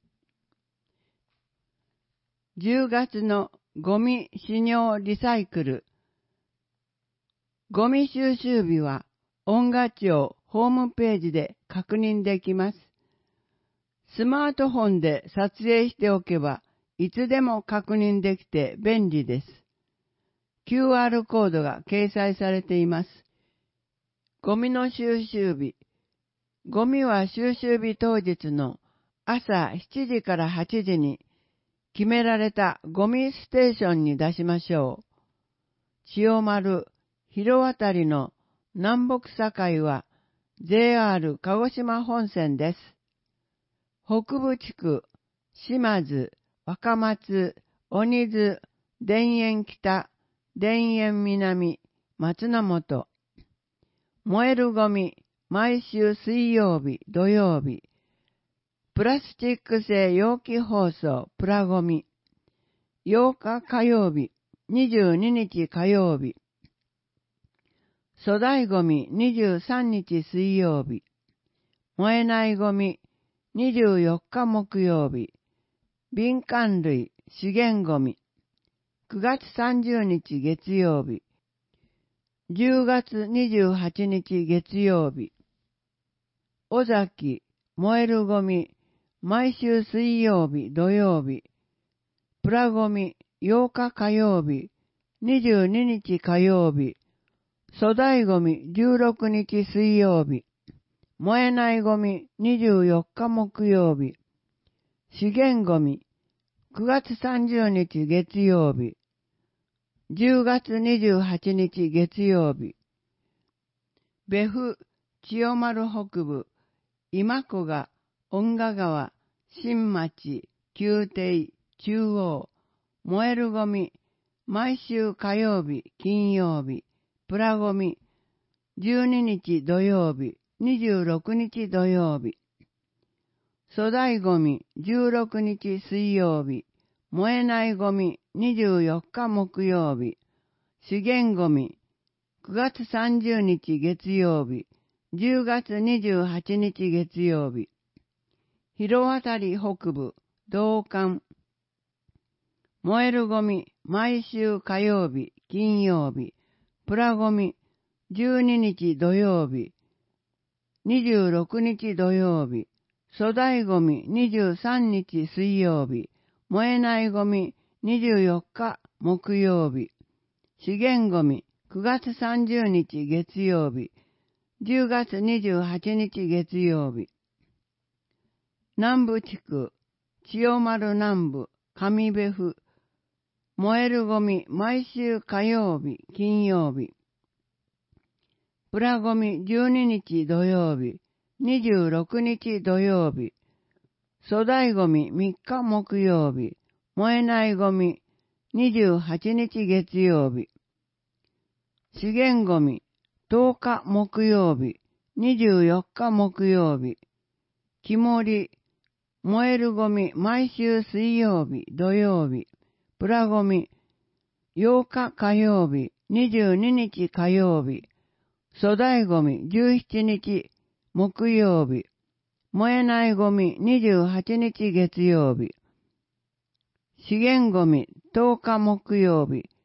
じゅうがつのゴミ使用リサイクル。ゴミ収集日は音楽庁ホームページで確認できます。スマートフォンで撮影しておけばいつでも確認できて便利です。キューアール コードが掲載されています。ゴミの収集日。ゴミは収集日当日の朝しちじからはちじに決められたゴミステーションに出しましょう。千代丸、広渡りの南北境は ジェイアール 鹿児島本線です。北部地区、島津、若松、鬼津、田園北、田園南、松の本。燃えるゴミ、毎週水曜日、土曜日。プラスチック製容器包装、プラゴミ。ようか火曜日、にじゅうににち火曜日。粗大ゴミ、にじゅうさんにち水曜日。燃えないゴミ、にじゅうよっか木曜日。敏感類、資源ゴミ。くがつさんじゅうにち月曜日。じゅうがつにじゅうはちにち月曜日。尾崎、燃えるゴミ、毎週水曜日、土曜日。プラゴミ、ようか火曜日、にじゅうににち火曜日。粗大ゴミ、じゅうろくにち水曜日。燃えないゴミ、にじゅうよっか木曜日。資源ゴミ、くがつさんじゅうにち月曜日。じゅうがつにじゅうはちにち月曜日。別府、千代丸北部、今古賀、恩賀川、新町、宮廷、中央、燃えるゴミ、毎週火曜日、金曜日、プラゴミ、じゅうににち土曜日、にじゅうろくにち土曜日。粗大ゴミ、じゅうろくにち水曜日、燃えないゴミ、にじゅうよっか木曜日。資源ゴミ、くがつさんじゅうにち月曜日、じゅうがつにじゅうはちにち月曜日。広渡り北部、道館。燃えるゴミ、毎週火曜日、金曜日。プラゴミ、じゅうににち土曜日、にじゅうろくにち土曜日。粗大ゴミ、にじゅうさんにち水曜日。燃えないゴミ、にじゅうよっか木曜日。資源ゴミ、くがつさんじゅうにち月曜日。じゅうがつにじゅうはちにち月曜日。南部地区、千代丸南部、上別府。燃えるゴミ、毎週火曜日、金曜日。プラゴミ、じゅうににち土曜日、にじゅうろくにち土曜日。粗大ゴミ、みっか木曜日。燃えないゴミ、にじゅうはちにち月曜日。資源ゴミ、とおか木曜日、にじゅうよっか木曜日。木森、燃えるゴミ、毎週水曜日、土曜日。プラゴミ、ようか火曜日、にじゅうににち火曜日。粗大ゴミ、じゅうしちにち木曜日。燃えないゴミ、にじゅうはちにち月曜日。資源ゴミ、とおか木曜日、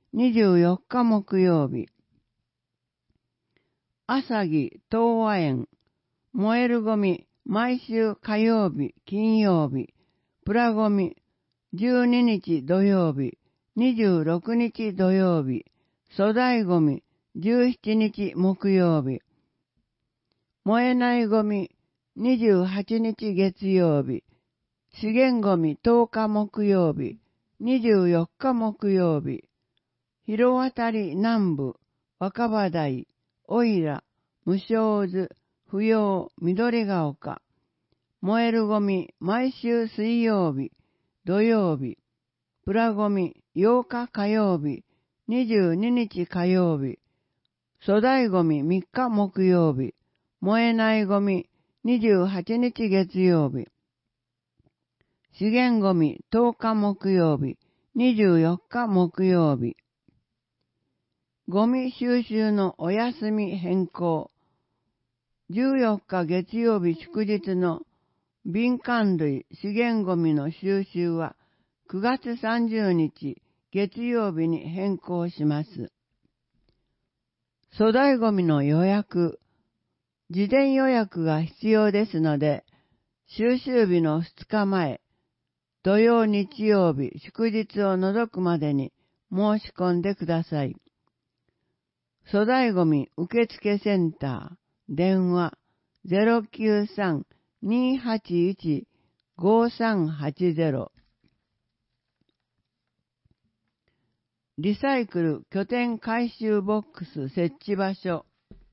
にじゅうよっか木曜日。朝木東和園、燃えるゴミ、毎週火曜日、金曜日、プラゴミ、じゅうににち土曜日、にじゅうろくにち土曜日、粗大ゴミ、じゅうしちにち木曜日、燃えないゴミ、にじゅうはちにち月曜日、資源ゴミとおか木曜日、にじゅうよっか木曜日、広渡り南部、若葉台、おいら、無償図、不要、緑が丘、燃えるゴミ、毎週水曜日、土曜日、プラゴミ、ようか火曜日、にじゅうににち火曜日、粗大ゴミみっか木曜日、燃えないゴミ、にじゅうはちにち月曜日、資源ゴミとおか木曜日、にじゅうよっか木曜日、ゴミ収集のお休み変更、じゅうよっか月曜日祝日の敏感類資源ゴミの収集はくがつさんじゅうにち月曜日に変更します。粗大ゴミの予約、事前予約が必要ですので、収集日のふつかまえ、土曜日曜日祝日を除くまでに申し込んでください。粗大ゴミ受付センター、電話 ゼロきゅうさん にーはちいち ごさんはちゼロ。リサイクル拠点回収ボックス設置場所。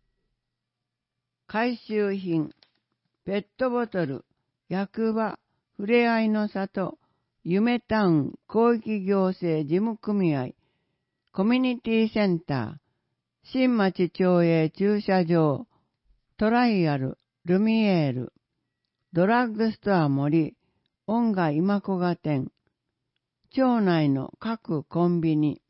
回収品、ペットボトル、役場、ふれあいの里、夢タウン広域行政事務組合、コミュニティセンター、新町町営駐車場、トライアル、ルミエール、ドラッグストア森、音楽今小賀店、町内の各コンビニ、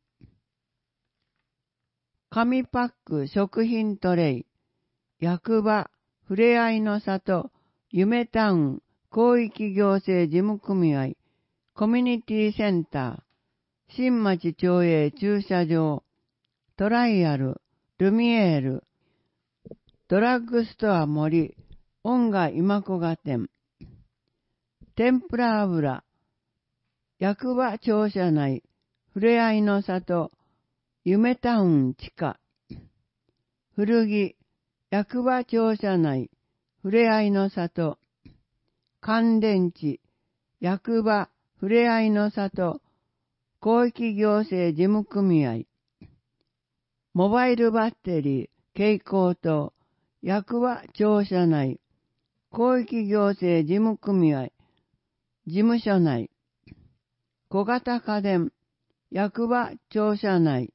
紙パック食品トレイ、役場、ふれあいの里、夢タウン広域行政事務組合、コミュニティセンター、新町町営駐車場、トライアル、ルミエール、ドラッグストア森、音楽今小賀店、天ぷら油、役場庁舎内、ふれあいの里、夢タウン地下、古着、役場庁舎内、ふれあいの里、乾電池、役場、ふれあいの里、広域行政事務組合、モバイルバッテリー、蛍光灯、役場庁舎内、広域行政事務組合、事務所内、小型家電、役場庁舎内、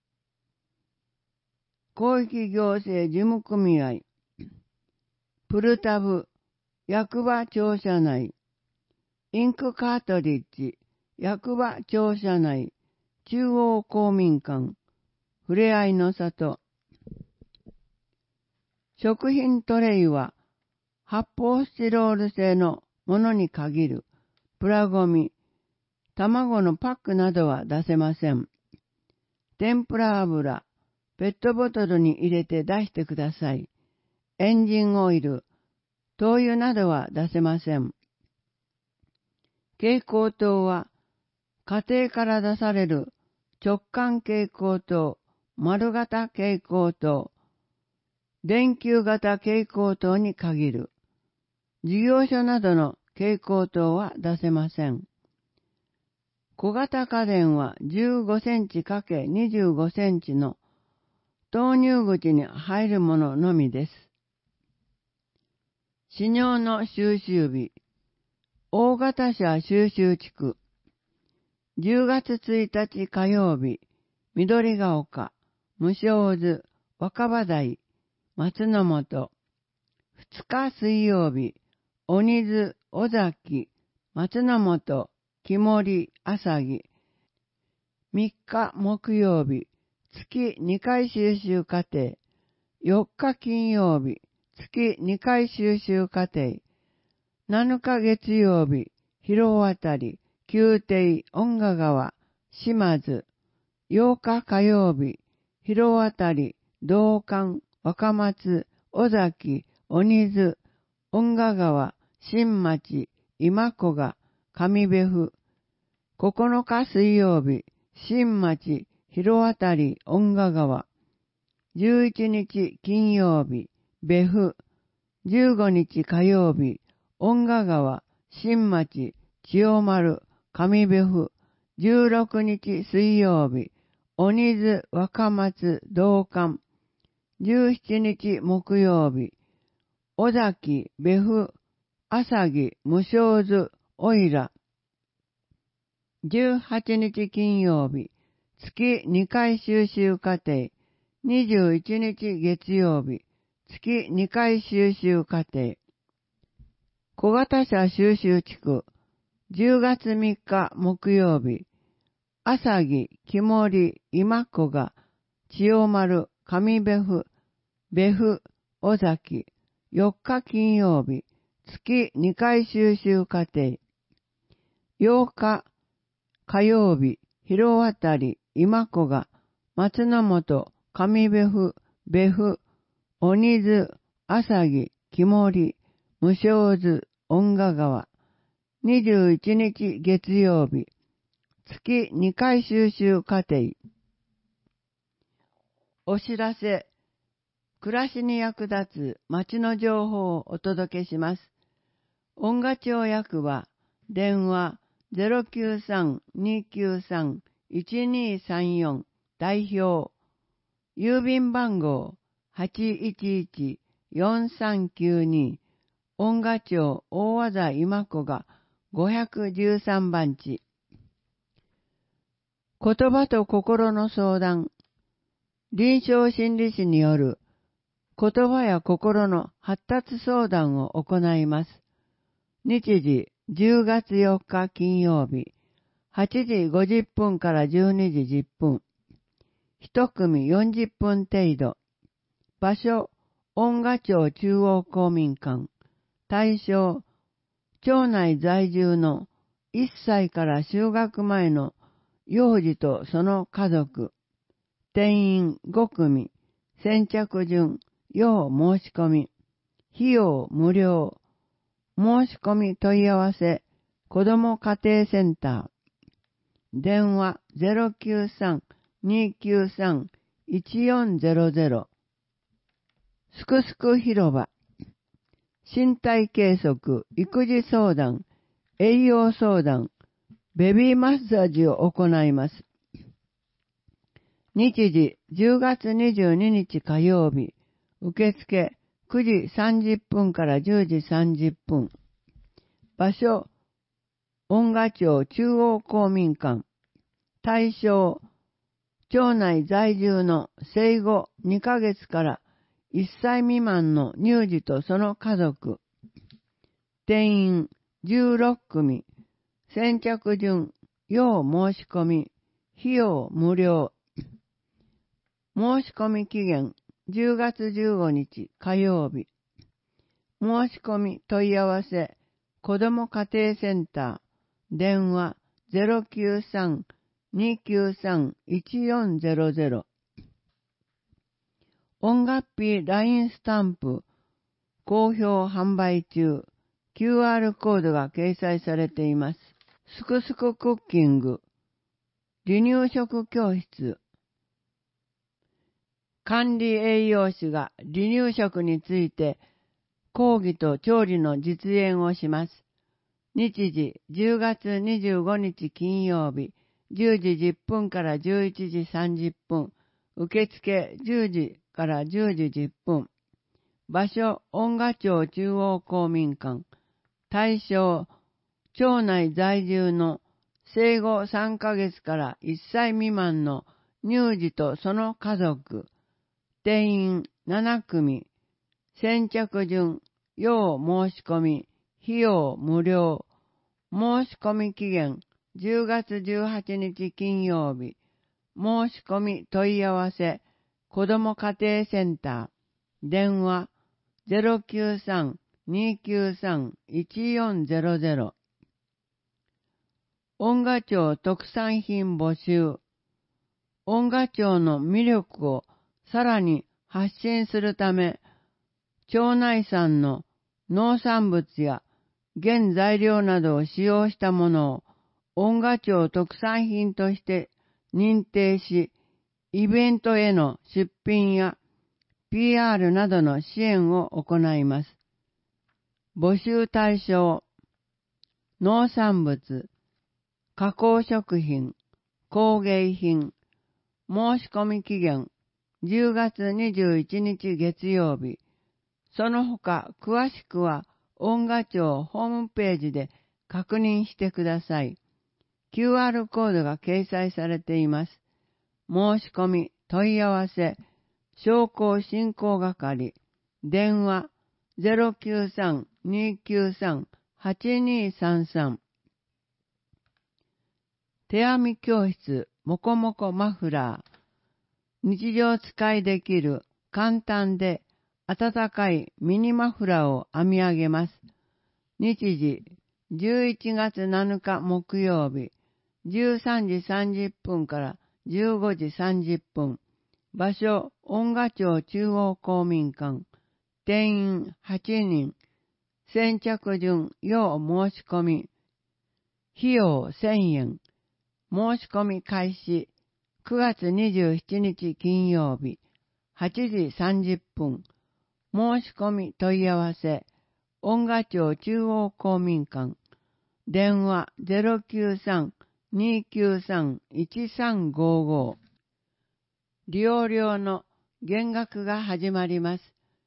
広域行政事務組合、プルタブ、役場庁舎内、インクカートリッジ、役場庁舎内、中央公民館、ふれあいの里。食品トレイは発泡スチロール製のものに限るプラゴミ、卵のパックなどは出せません。天ぷら油、ペットボトルに入れて出してください。エンジンオイル、灯油などは出せません。蛍光灯は家庭から出される直管蛍光灯、丸型蛍光灯、電球型蛍光灯に限る。事業所などの蛍光灯は出せません。小型家電はじゅうごセンチ×にじゅうごセンチの投入口に入るもののみです。飼料の収集日、大型車収集地区、じゅうがつついたち火曜日、緑が丘、無償図、若葉台、松の本、ふつか水曜日、鬼津、尾崎、松の本、木森、朝木、みっか木曜日、月にかい収集過程、よっか金曜日、月にかい収集過程、なのか月曜日、広渡り、宮廷、音楽川、島津、 ようか火曜日、広渡り、道館、若松、尾崎、鬼津、恩賀川、新町、今古賀、上部府。ここのか水曜日、新町、広渡り、恩賀川。じゅういちにち金曜日、部府。じゅうごにち火曜日、恩賀川、新町、千代丸、上部府。じゅうろくにち水曜日、鬼津、若松、道館。じゅうしちにち木曜日、尾崎、部府、朝木、無償図、おいら。じゅうはちにち金曜日、月にかい収集課程。にじゅういちにち月曜日、月にかい収集課程。小型車収集地区。じゅうがつみっか木曜日、朝木、木森、今古賀、千代丸、上部府、部府、尾崎。よっか金曜日、月にかい収集課程。ようか火曜日、広渡り、今古賀、松の本、上部府、部府、鬼津、朝木、木森、無償図、恩賀川。にじゅういちにち月曜日、月にかい収集課程。お知らせ。暮らしに役立つ町の情報をお届けします。恩賀町役場、電話 ゼロきゅうさん にきゅうさん いちにさんよん 代表。郵便番号 はちいちいち よんさんきゅうに 恩賀町大和田今古賀ごひゃくじゅうさんばんち。言葉と心の相談。臨床心理士による言葉や心の発達相談を行います。日時じゅうがつよっか金曜日、はちじごじゅっぷんからじゅうにじじゅっぷん。一組よんじゅっぷん程度。場所、恩賀町中央公民館。対象、町内在住のいっさいから就学前の幼児とその家族。定員ごくみ。先着順、要申し込み。費用無料。申し込み問い合わせ、子ども家庭センター。電話 ゼロきゅうさん にきゅうさん いちよんゼロゼロ。すくすく広場。身体計測、育児相談、栄養相談、ベビーマッサージを行います。日時じゅうがつにじゅうににち火曜日、受付くじさんじゅっぷんからじゅうじさんじゅっぷん。場所、恩賀町中央公民館。対象、町内在住の生後にかげつからいっさい未満の乳児とその家族。定員じゅうろっくみ。先着順、要申し込み。費用無料。申し込み期限じゅうがつじゅうごにち火曜日。申し込み問い合わせ、子ども家庭センター。電話 ゼロきゅうさん にきゅうさん いちよんゼロゼロ。音楽費 ライン スタンプ、好評販売中。キューアール コードが掲載されています。すくすくクッキング。離乳食教室。管理栄養士が離乳食について講義と調理の実演をします。日時じゅうがつにじゅうごにち金曜日、じゅうじじゅっぷんからじゅういちじさんじゅっぷん。受付じゅうじからじゅうじじゅっぷん。場所、恩賀町中央公民館。対象、町内在住の生後さんかげつからいっさい未満の乳児とその家族。定員ななくみ。先着順、要申し込み。費用無料。申し込み期限じゅうがつじゅうはちにち金曜日。申し込み問い合わせ、子ども家庭センター。電話 ゼロきゅうさん にきゅうさん いちよんゼロゼロ。恩賀町特産品募集。 音楽町の魅力をさらに発信するため、町内産の農産物や原材料などを使用したものを音楽町特産品として認定し、イベントへの出品や ピーアール などの支援を行います。募集対象、農産物、加工食品、工芸品、申し込み期限、じゅうがつにじゅういちにち月曜日。その他、詳しくは音楽町ホームページで確認してください。キューアール コードが掲載されています。申し込み、問い合わせ、商工振興係、電話 ゼロきゅうさん にきゅうさん はちにさんさん。手編み教室、もこもこマフラー。日常使いできる簡単で暖かいミニマフラーを編み上げます。日時、じゅういちがつなのか木曜日、じゅうさんじさんじゅっぷんからじゅうごじさんじゅっぷん。場所、音楽町中央公民館。定員はちにん。先着順、要申し込み。費用せんえん。申し込み開始。くがつにじゅうしちにち金曜日、はちじさんじゅっぷん。申し込み問い合わせ、音楽町中央公民館。電話 ゼロきゅうさん にきゅうさん いちさんごご。利用料の減額が始まります。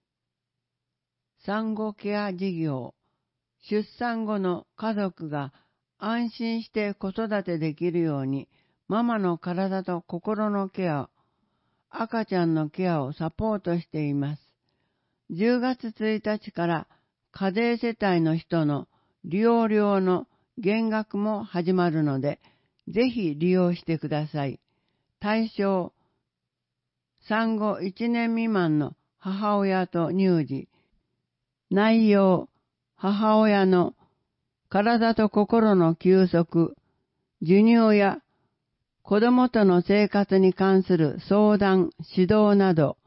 産後ケア事業。出産後の家族が安心して子育てできるように、ママの体と心のケア、赤ちゃんのケアをサポートしています。じゅうがつついたちから家庭世帯の人の利用料の減額も始まるので、ぜひ利用してください。対象、産後いちねん未満の母親と乳児。内容、母親の体と心の休息、授乳や子供との生活に関する相談、指導など、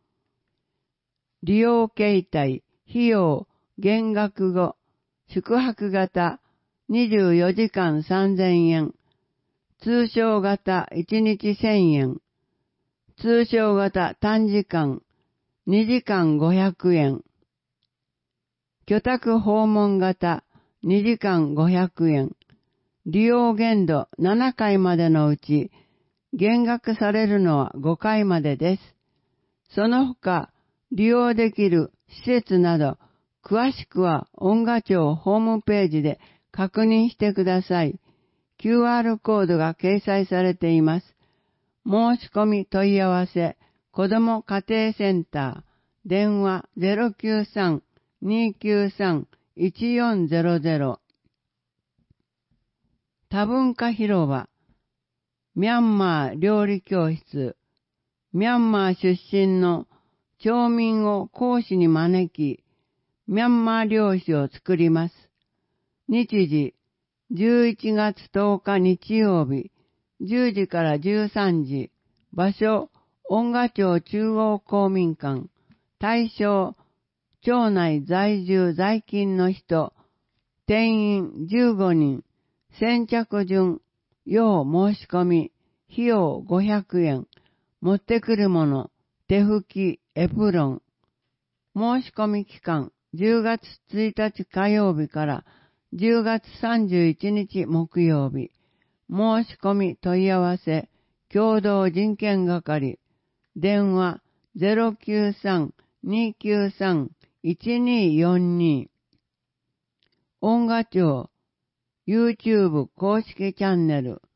利用形態、費用、減額後、宿泊型にじゅうよじかんさんぜんえん、通称型いちにちせんえん、通称型短時間にじかんごひゃくえん、居宅訪問型にじかんごひゃくえん、利用限度ななかいまでのうち、減額されるのはごかいまでです。その他、利用できる施設など、詳しくは音楽町ホームページで確認してください。キューアール コードが掲載されています。申し込み問い合わせ、子ども家庭センター、電話 ゼロきゅうさん にきゅうさん いちよんゼロゼロ。多文化広場、ミャンマー料理教室、ミャンマー出身の町民を講師に招き、ミャンマー料理を作ります。日時、じゅういちがつとおか日曜日、じゅうじからじゅうさんじ、場所、音楽町中央公民館、対象、町内在住在勤の人、定員じゅうごにん、先着順、要申し込み、費用ごひゃくえん、持ってくるもの、手拭き、エプロン。申し込み期間、じゅうがつついたち火曜日からじゅうがつさんじゅういちにち木曜日。申し込み問い合わせ、共同人権係。電話 ゼロきゅうさん にきゅうさん いちによんに。音楽町 YouTube 公式チャンネル。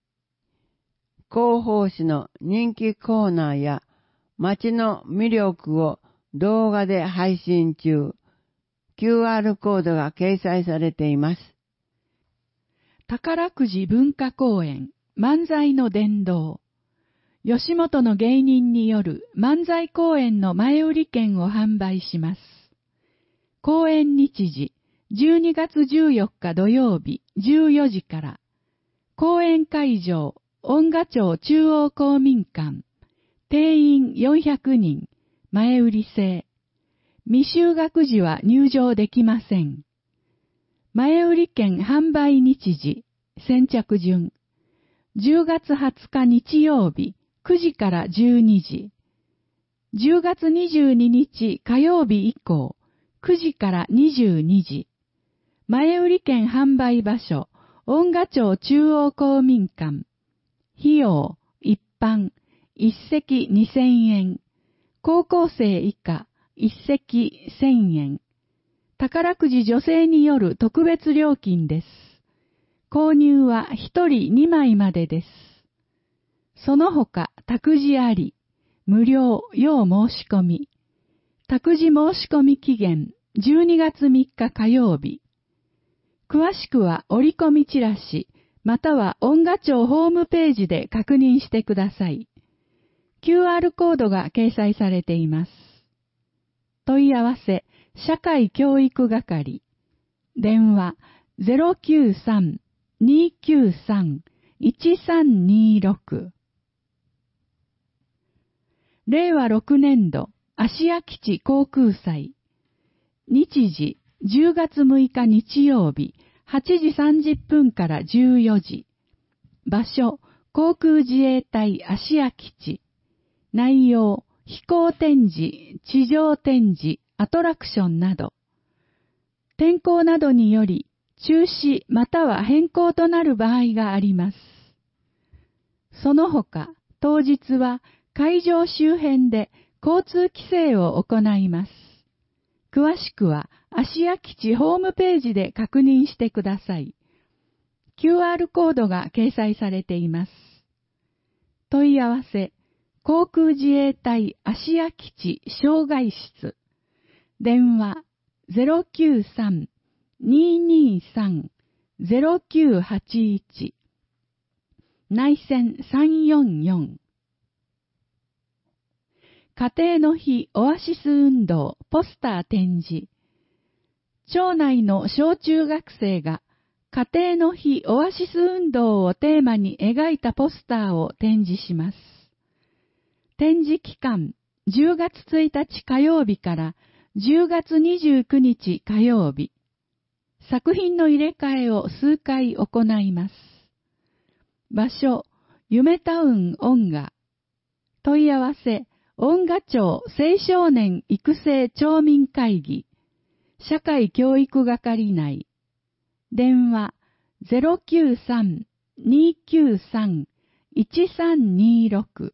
広報誌の人気コーナーや街の魅力を動画で配信中。キューアール コードが掲載されています。 宝くじ文化公演漫才の殿堂。吉本の芸人による漫才公演の前売り券を販売します。公演日時、じゅうにがつじゅうよっか土曜日じゅうよじから。公演会場、 恩賀町中央公民館、定員よんひゃくにん、前売り制。未就学時は入場できません。前売り券販売日時、先着順。じゅうがつはつか日曜日、くじからじゅうにじ。じゅうがつにじゅうににち火曜日以降、くじからにじゅうにじ。前売り券販売場所、恩賀町中央公民館。費用、一般、一席にせんえん。高校生以下、一席せんえん。宝くじ女性による特別料金です。購入は一人にまいまでです。その他、託児あり、無料、要申し込み。託児申し込み期限、じゅうにがつみっか火曜日。詳しくは折り込みチラシ、または恩賀町ホームページで確認してください。キューアール コードが掲載されています。問い合わせ、社会教育係。電話 ゼロきゅうさん にーきゅうさん いちさんにーろく。れいわろくねんど芦屋基地航空祭。日時じゅうがつむいか日曜日はちじさんじゅっぷんからじゅうよじ。場所、航空自衛隊芦屋基地。内容、飛行展示、地上展示、アトラクションなど。天候などにより中止または変更となる場合があります。その他、当日は会場周辺で交通規制を行います。詳しくは芦屋基地ホームページで確認してください。キューアール コードが掲載されています。問い合わせ、航空自衛隊芦屋基地障害室。電話 ゼロきゅうさん にーにーさん ゼロきゅうはちいち。内線さんよんよん。家庭の日オアシス運動ポスター展示。町内の小中学生が家庭の日オアシス運動をテーマに描いたポスターを展示します。展示期間、じゅうがつついたち火曜日からじゅうがつにじゅうくにち火曜日。作品の入れ替えを数回行います。場所、夢タウン恩賀。問い合わせ、恩賀町青少年育成町民会議。社会教育係内。電話 ゼロきゅうさん にーきゅうさん いちさんにーろく。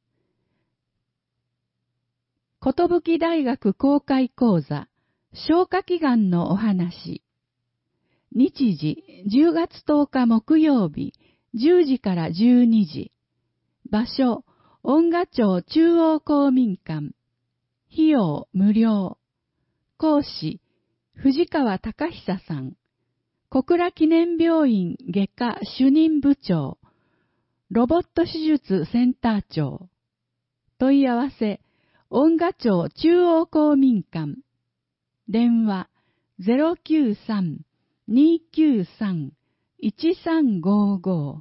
寿大学公開講座、消化祈願のお話。日時、じゅうがつとおか木曜日、じゅうじからじゅうにじ。場所、恩賀町中央公民館。費用無料。講師、藤川隆久さん。小倉記念病院外科主任部長。ロボット手術センター長。問い合わせ、恩賀町中央公民館。電話 ゼロきゅうさん にーきゅうさん いちさんごご。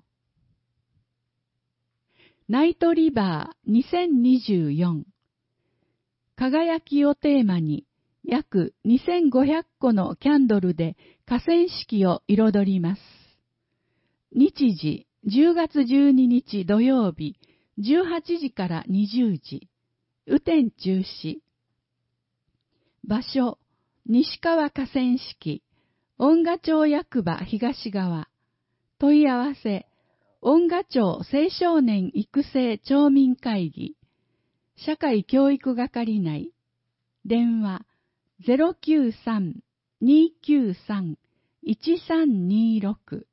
ナイトリバーにせんにじゅうよん。輝きをテーマに約にせんごひゃっこのキャンドルで河川敷を彩ります。日時じゅうがつじゅうににち土曜日じゅうはちじからにじゅうじ。雨天中止。場所、西川河川敷、恩賀町役場東側。問い合わせ、恩賀町青少年育成町民会議。社会教育係内。電話、ゼロきゅうさん にーきゅうさん いちさんにーろく。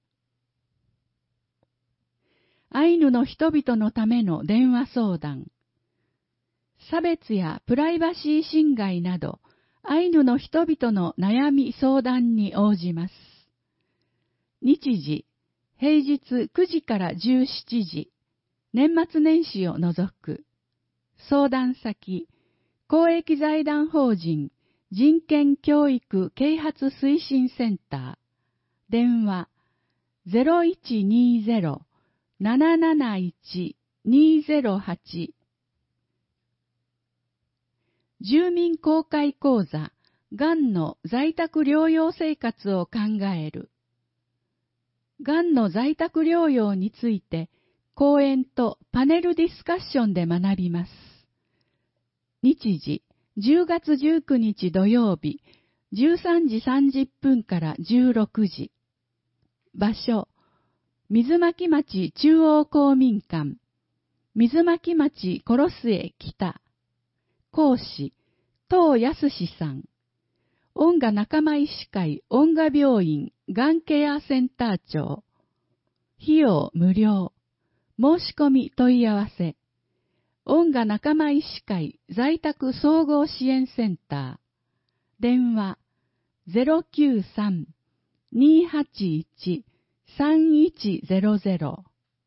アイヌの人々のための電話相談。差別やプライバシー侵害など、アイヌの人々の悩み相談に応じます。日時、平日くじからじゅうしちじ、年末年始を除く。相談先、公益財団法人人権教育啓発推進センター。電話 ゼロいちにーゼロなななないちにゼロはち。住民公開講座、がんの在宅療養生活を考える。がんの在宅療養について、講演とパネルディスカッションで学びます。日時、じゅうがつじゅうくにち土曜日、じゅうさんじさんじゅっぷんからじゅうろくじ。場所、水巻町中央公民館、水巻町コロスエ北。講師、東康さん。音楽仲間医師会音楽病院がんケアセンター長。費用無料。申し込み問い合わせ。音楽仲間医師会在宅総合支援センター。電話 ゼロきゅうさん にーはちいち さんいちゼロゼロ。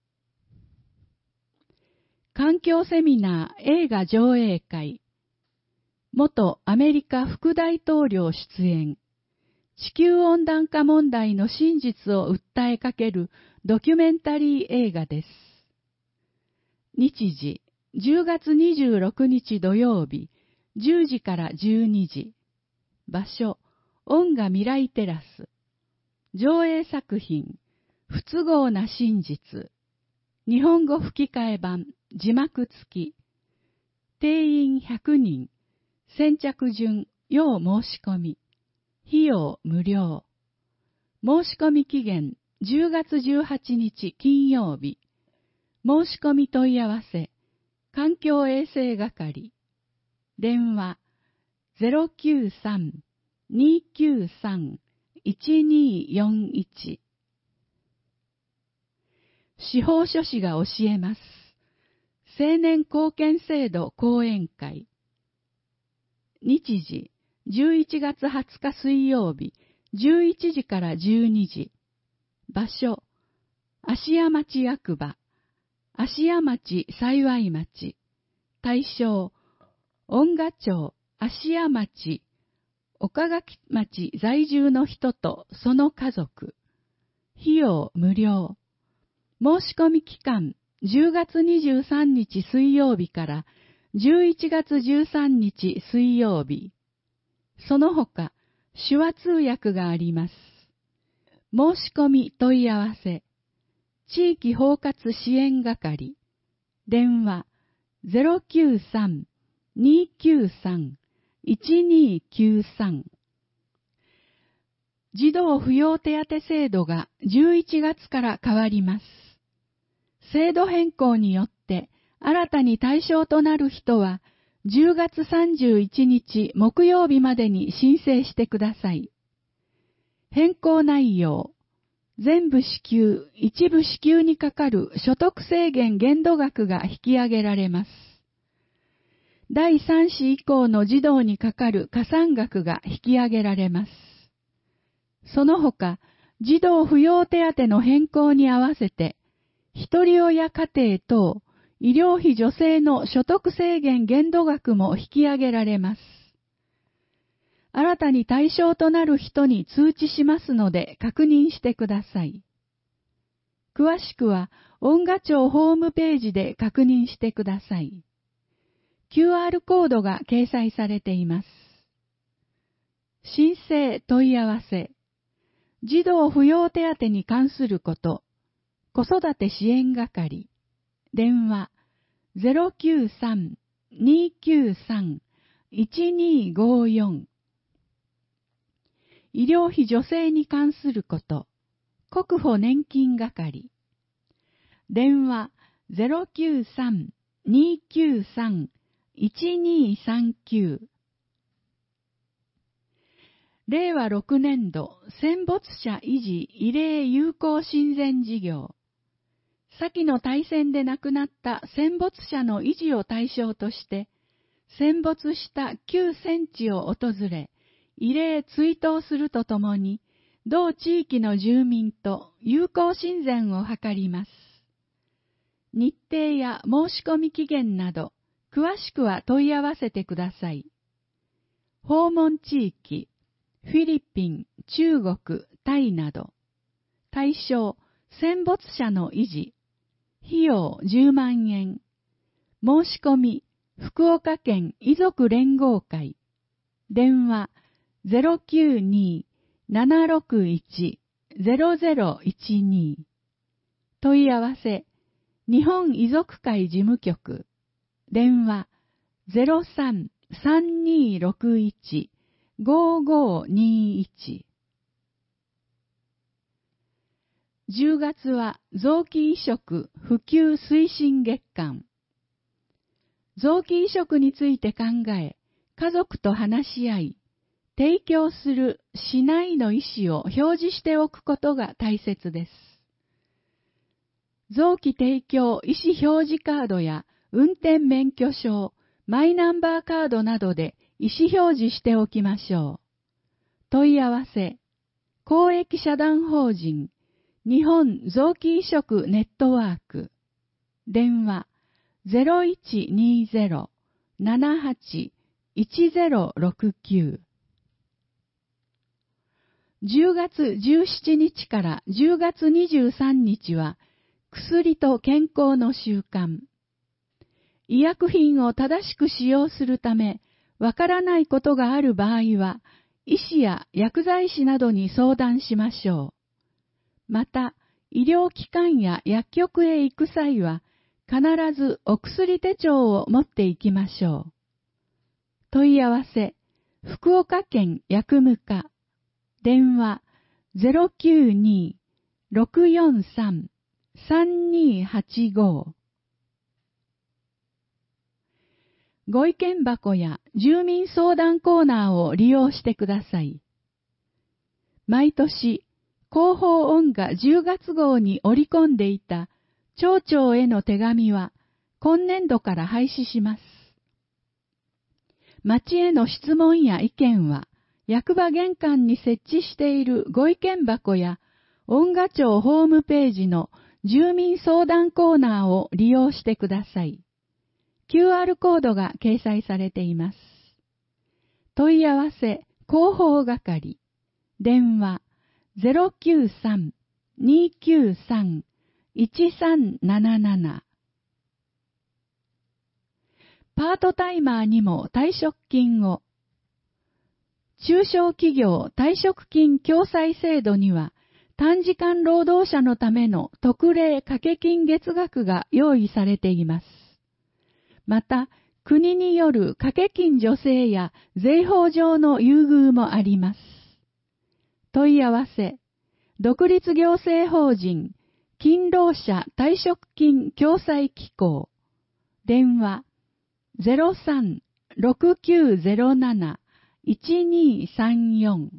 環境セミナー映画上映会。元アメリカ副大統領出演。地球温暖化問題の真実を訴えかけるドキュメンタリー映画です。日時、じゅうがつにじゅうろくにち土曜日、じゅうじからじゅうにじ。場所、音楽未来テラス。上映作品、不都合な真実。日本語吹き替え版、字幕付き。定員ひゃくにん。先着順、要申し込み。費用無料。申し込み期限、じゅうがつじゅうはちにち金曜日。申し込み問い合わせ、環境衛生係。電話、ゼロきゅうさん にーきゅうさん いちにーよんいち。司法書士が教えます。青年貢献制度講演会。日時、じゅういちがつはつか水曜日、じゅういちじからじゅうにじ。場所、芦屋町役場、芦屋町幸町。対象、恩賀町、芦屋町、岡垣町在住の人とその家族。費用無料。申し込み期間、じゅうがつにじゅうさんにち水曜日からじゅういちがつじゅうさんにち水曜日。その他、手話通訳があります。申し込み問い合わせ。地域包括支援係。電話 ゼロきゅうさん にーきゅうさん いちにーきゅうさん。児童扶養手当制度がじゅういちがつから変わります。制度変更によって新たに対象となる人はじゅうがつさんじゅういちにち木曜日までに申請してください。変更内容、全部支給、一部支給にかかる所得制限限度額が引き上げられます。だいさん子以降の児童にかかる加算額が引き上げられます。その他、児童扶養手当の変更に合わせて、ひとり親家庭等、医療費助成の所得制限限度額も引き上げられます。新たに対象となる人に通知しますので確認してください。詳しくは、恩賀町ホームページで確認してください。キューアール コードが掲載されています。申請問い合わせ。児童扶養手当に関すること。子育て支援係。電話 ゼロきゅうさん にーきゅうさん いちにーごよん。医療費助成に関すること。国保年金係。電話 ゼロきゅうさん にーきゅうさん いちにーさんきゅう。れいわろくねんど戦没者維持慰霊友好親善事業。先の大戦で亡くなった戦没者の維持を対象として、戦没した旧戦地を訪れ、慰霊追悼するとともに、同地域の住民と友好親善を図ります。日程や申し込み期限など、詳しくは問い合わせてください。訪問地域、フィリピン、中国、タイなど。対象、戦没者の維持。 費用じゅうまんえん。申し込み、福岡県遺族連合会。電話 ゼロきゅうにー ななろくいち ゼロゼロいちに。問い合わせ、日本遺族会事務局。電話 ゼロさん さんにーろくいち ごーごーにーいち。じゅうがつは臓器移植普及推進月間。臓器移植について考え、家族と話し合い、提供するしないの意思を表示しておくことが大切です。臓器提供意思表示カードや運転免許証、マイナンバーカードなどで意思表示しておきましょう。問い合わせ、公益社団法人日本臓器移植ネットワーク。電話 ゼロいちにーゼロ ななはち いちゼロろくきゅう。じゅうがつじゅうしちにちからじゅうがつにじゅうさんにちは薬と健康の習慣。医薬品を正しく使用するため、わからないことがある場合は、医師や薬剤師などに相談しましょう。また、医療機関や薬局へ行く際は、必ずお薬手帳を持って行きましょう。問い合わせ、福岡県薬務課。電話 ゼロきゅうにー ろくよんさん さんにーはちご。ご意見箱や住民相談コーナーを利用してください。毎年、広報音がじゅうがつ号に織り込んでいた町長への手紙は今年度から廃止します。町への質問や意見は役場玄関に設置しているご意見箱や音賀町ホームページの住民相談コーナーを利用してください。キューアール コードが掲載されています。問い合わせ広報係。電話 ゼロきゅうさん にーきゅうさん いちさんなななな。パートタイマーにも退職金を。中小企業退職金共済制度には、短時間労働者のための特例掛け金月額が用意されています。また、国による掛け金助成や税法上の優遇もあります。問い合わせ、独立行政法人、勤労者退職金共済機構。電話、ゼロさん ろくきゅうゼロなな いちにーさんよん。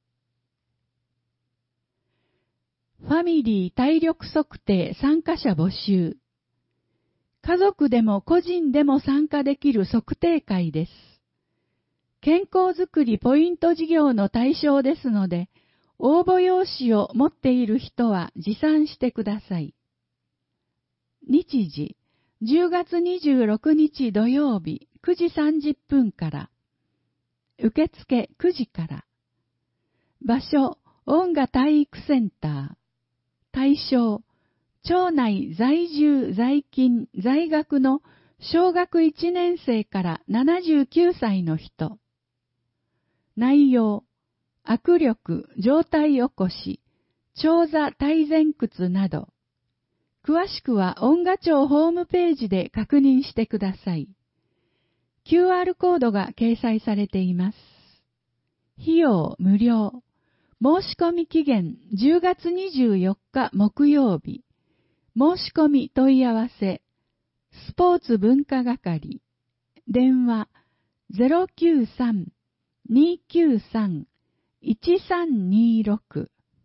ファミリー体力測定参加者募集。家族でも個人でも参加できる測定会です。健康づくりポイント事業の対象ですので、応募用紙を持っている人は持参してください。日時、じゅうがつにじゅうろくにち土曜日くじさんじゅっぷんから。受付くじから。場所、音賀体育センター。対象、町内在住在勤在学の小学いちねん生からななじゅうきゅうさいの人。内容、握力、上体起こし、長座体前屈など。詳しくは音賀町ホームページで確認してください。キューアール コードが掲載されています。費用無料。申し込み期限じゅうがつにじゅうよっか木曜日。申し込み問い合わせ。スポーツ文化係。電話 ゼロきゅうさん にーきゅうさん いちさんにーろく。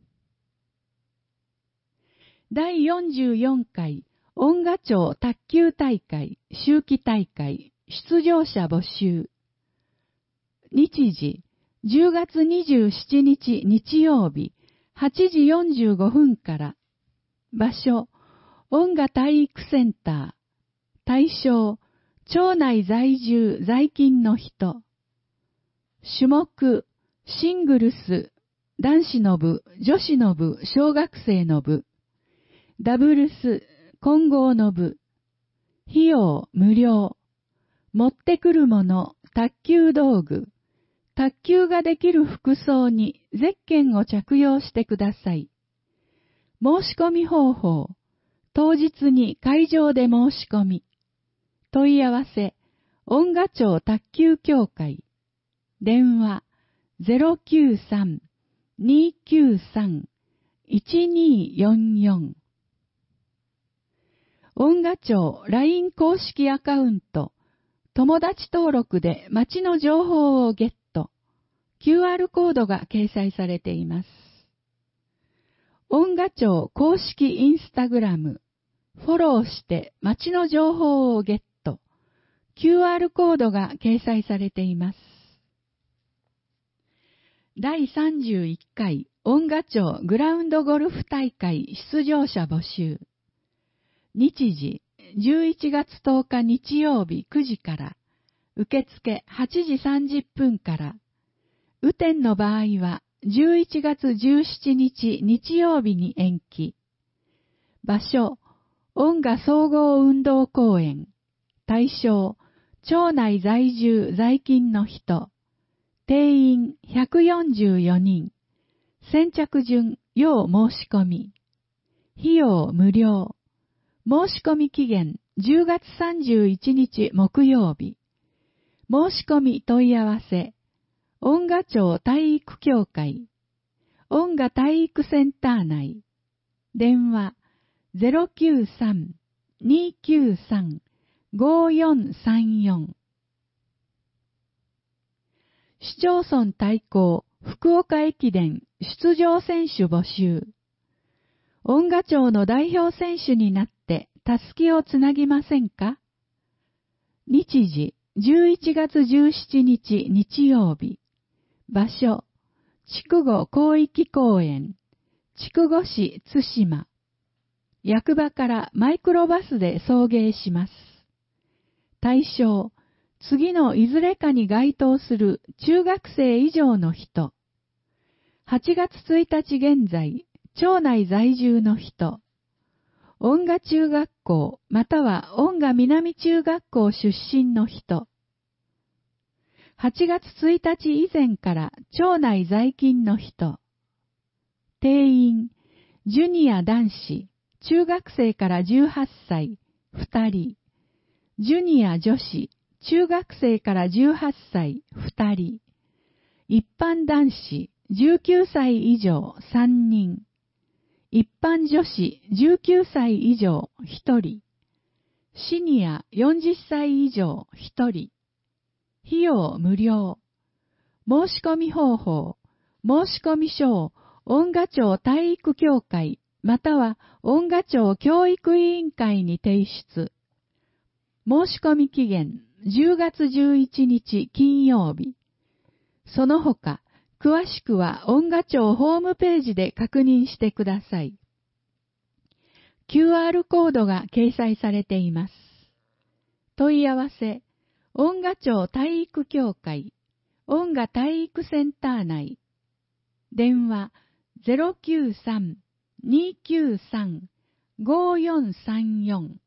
だいよんじゅうよんかい音賀町卓球大会秋季大会出場者募集。日時、じゅうがつにじゅうしちにち日曜日はちじよんじゅうごふんから。場所、音賀体育センター。対象、町内在住在勤の人。種目、シングルス、男子の部、女子の部、小学生の部。ダブルス、 混合の部。費用無料。持ってくるもの、卓球道具。卓球ができる服装にゼッケンを着用してください。申し込み方法。当日に会場で申し込み。問い合わせ、恩賀町卓球協会。電話 ゼロきゅうさん にーきゅうさん いちにーよんよん。恩賀町 ライン 公式アカウント、友達登録で町の情報をゲット。キューアール コードが掲載されています。恩賀町公式インスタグラム、フォローして町の情報をゲット。キューアール コードが掲載されています。だいさんじゅういっかい恩賀町グラウンドゴルフ大会出場者募集。日時じゅういちがつとおか日曜日くじから、受付はちじさんじゅっぷんから、雨天の場合はじゅういちがつじゅうしちにち日曜日に延期。場所、恩賀総合運動公園。対象、町内在住在勤の人。定員ひゃくよんじゅうよにん。先着順、要申し込み。費用無料。申し込み期限じゅうがつさんじゅういちにち木曜日。申し込み問い合わせ。恩賀町体育協会。恩賀体育センター内。電話 ゼロきゅうさん にーきゅうさん ごーよんさんよん。市町村対抗福岡駅伝出場選手募集。恩賀町の代表選手になってたすきをつなぎませんか？日時じゅういちがつじゅうしちにち日曜日。場所、筑後広域公園、筑後市津島。役場からマイクロバスで送迎します。対象、次のいずれかに該当する中学生以上の人。はちがつついたち現在、町内在住の人。恩賀中学校または恩賀南中学校出身の人。はちがつついたち以前から町内在勤の人。定員、ジュニア男子、中学生からじゅうはっさい、ふたり。ジュニア女子、中学生からじゅうはっさい、ふたり。一般男子、じゅうきゅうさい以上、さんにん。一般女子、じゅうきゅうさい以上、ひとり。シニア、よんじゅっさい以上、ひとり。費用無料。申し込み方法。申し込み書を恩賀町体育協会または恩賀町教育委員会に提出。申し込み期限じゅうがつじゅういちにち金曜日。その他、詳しくは恩賀町ホームページで確認してください。キューアール コードが掲載されています。問い合わせ、恩賀町体育協会、恩賀体育センター内。電話 ゼロきゅうさん にーきゅうさん ごーよんさんよん。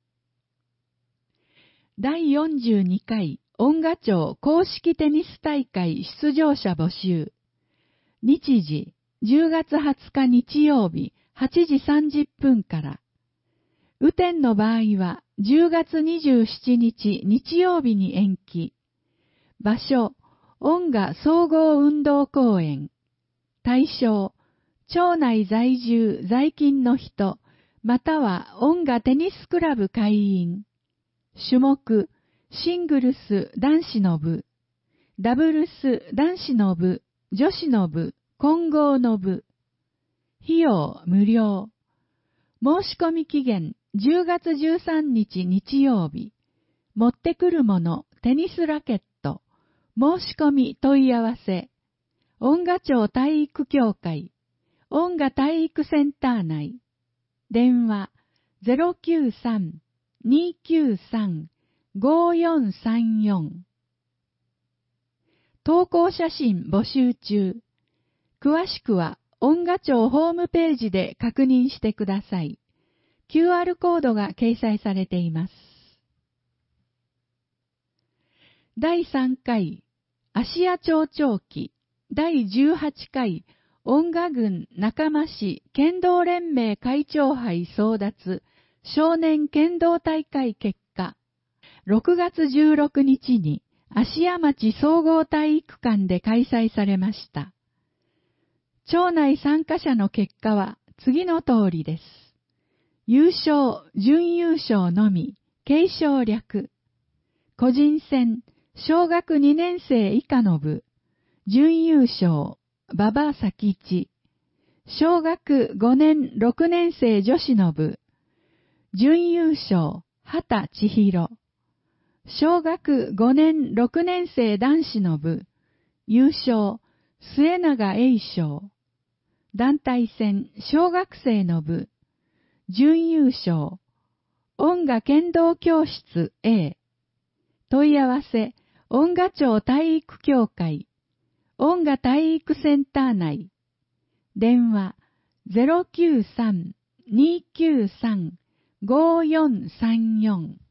だいよんじゅうにかい恩賀町公式テニス大会出場者募集。日時じゅうがつはつか日曜日はちじさんじゅっぷんから。雨天の場合はじゅうがつにじゅうしちにち日曜日に延期。場所、恩賀総合運動公園。対象、町内在住在勤の人、または恩賀テニスクラブ会員。種目、シングルス男子の部、ダブルス男子の部、女子の部、混合の部。費用無料。申し込み期限じゅうがつじゅうさんにち日曜日。持ってくるもの、テニスラケット。申し込み問い合わせ。恩賀町体育協会、恩賀体育センター内。電話 ゼロきゅうさん にーきゅうさん ごーよんさんよん。投稿写真募集中。詳しくは恩賀町ホームページで確認してください。 キューアール コードが掲載されています。だいさんかい芦屋町長期だいじゅうはちかい恩賀郡中間市剣道連盟会長杯争奪少年剣道大会結果、ろくがつじゅうろくにちに芦屋町総合体育館で開催されました。町内参加者の結果は次の通りです。優勝、準優勝のみ、継承略。個人戦、小学にねんせい以下の部、準優勝、馬場咲一。小学ごねん、ろくねんせい女子の部、準優勝、畑千尋。小学ごねん、ろくねんせい男子の部、優勝、末永栄翔。団体戦、小学生の部、準優勝、恩賀剣道教室 A。問い合わせ、恩賀町体育協会、恩賀体育センター内。電話 ゼロきゅうさん にーきゅうさん ごーよんさんよん。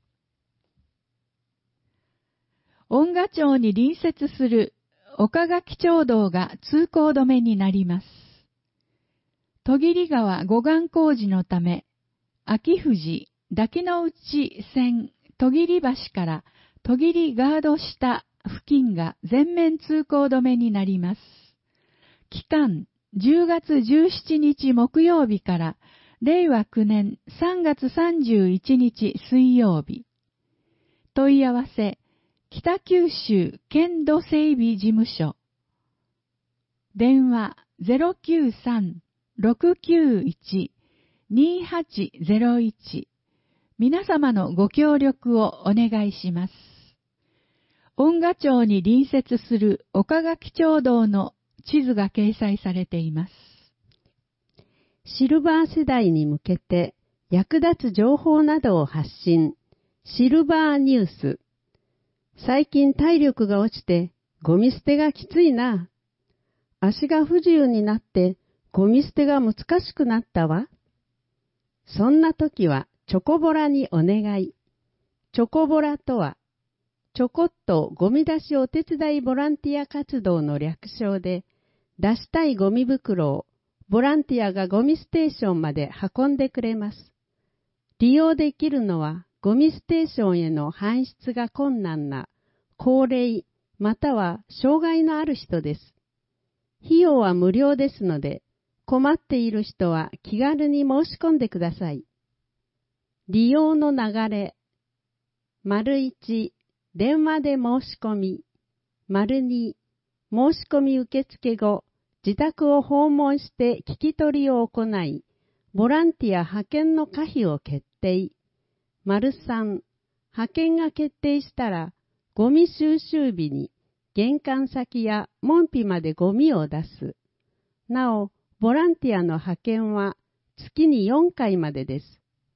恩賀町に隣接する岡垣町道が通行止めになります。戸切川護岸工事のため、秋富士抱きの内線戸切橋から戸切ガード下付近が全面通行止めになります。期間じゅうがつじゅうしちにち木曜日かられいわきゅうねんさんがつさんじゅういちにち水曜日。問い合わせ、北九州県土整備事務所。電話 ゼロきゅうさん ろくきゅういち にーはちゼロいち。皆様のご協力をお願いします。恩賀町に隣接する岡垣町道の地図が掲載されています。 シルバー世代に向けて役立つ情報などを発信。シルバーニュース。最近体力が落ちてゴミ捨てがきついな。足が不自由になってゴミ捨てが難しくなったわ。そんな時はチョコボラにお願い。チョコボラとは、ちょこっとゴミ出しお手伝いボランティア活動の略称で、出したいゴミ袋をボランティアがゴミステーションまで運んでくれます。利用できるのはゴミステーションへの搬出が困難な高齢または障害のある人です。費用は無料ですので、困っている人は気軽に申し込んでください。利用の流れ。丸一、電話で申し込み。丸二、申し込み受付後、自宅を訪問して聞き取りを行い、ボランティア派遣の可否を決定。丸三、派遣が決定したら、ゴミ収集日に玄関先や門扉までゴミを出す。なお、ボランティアの派遣は月によんかいまでです。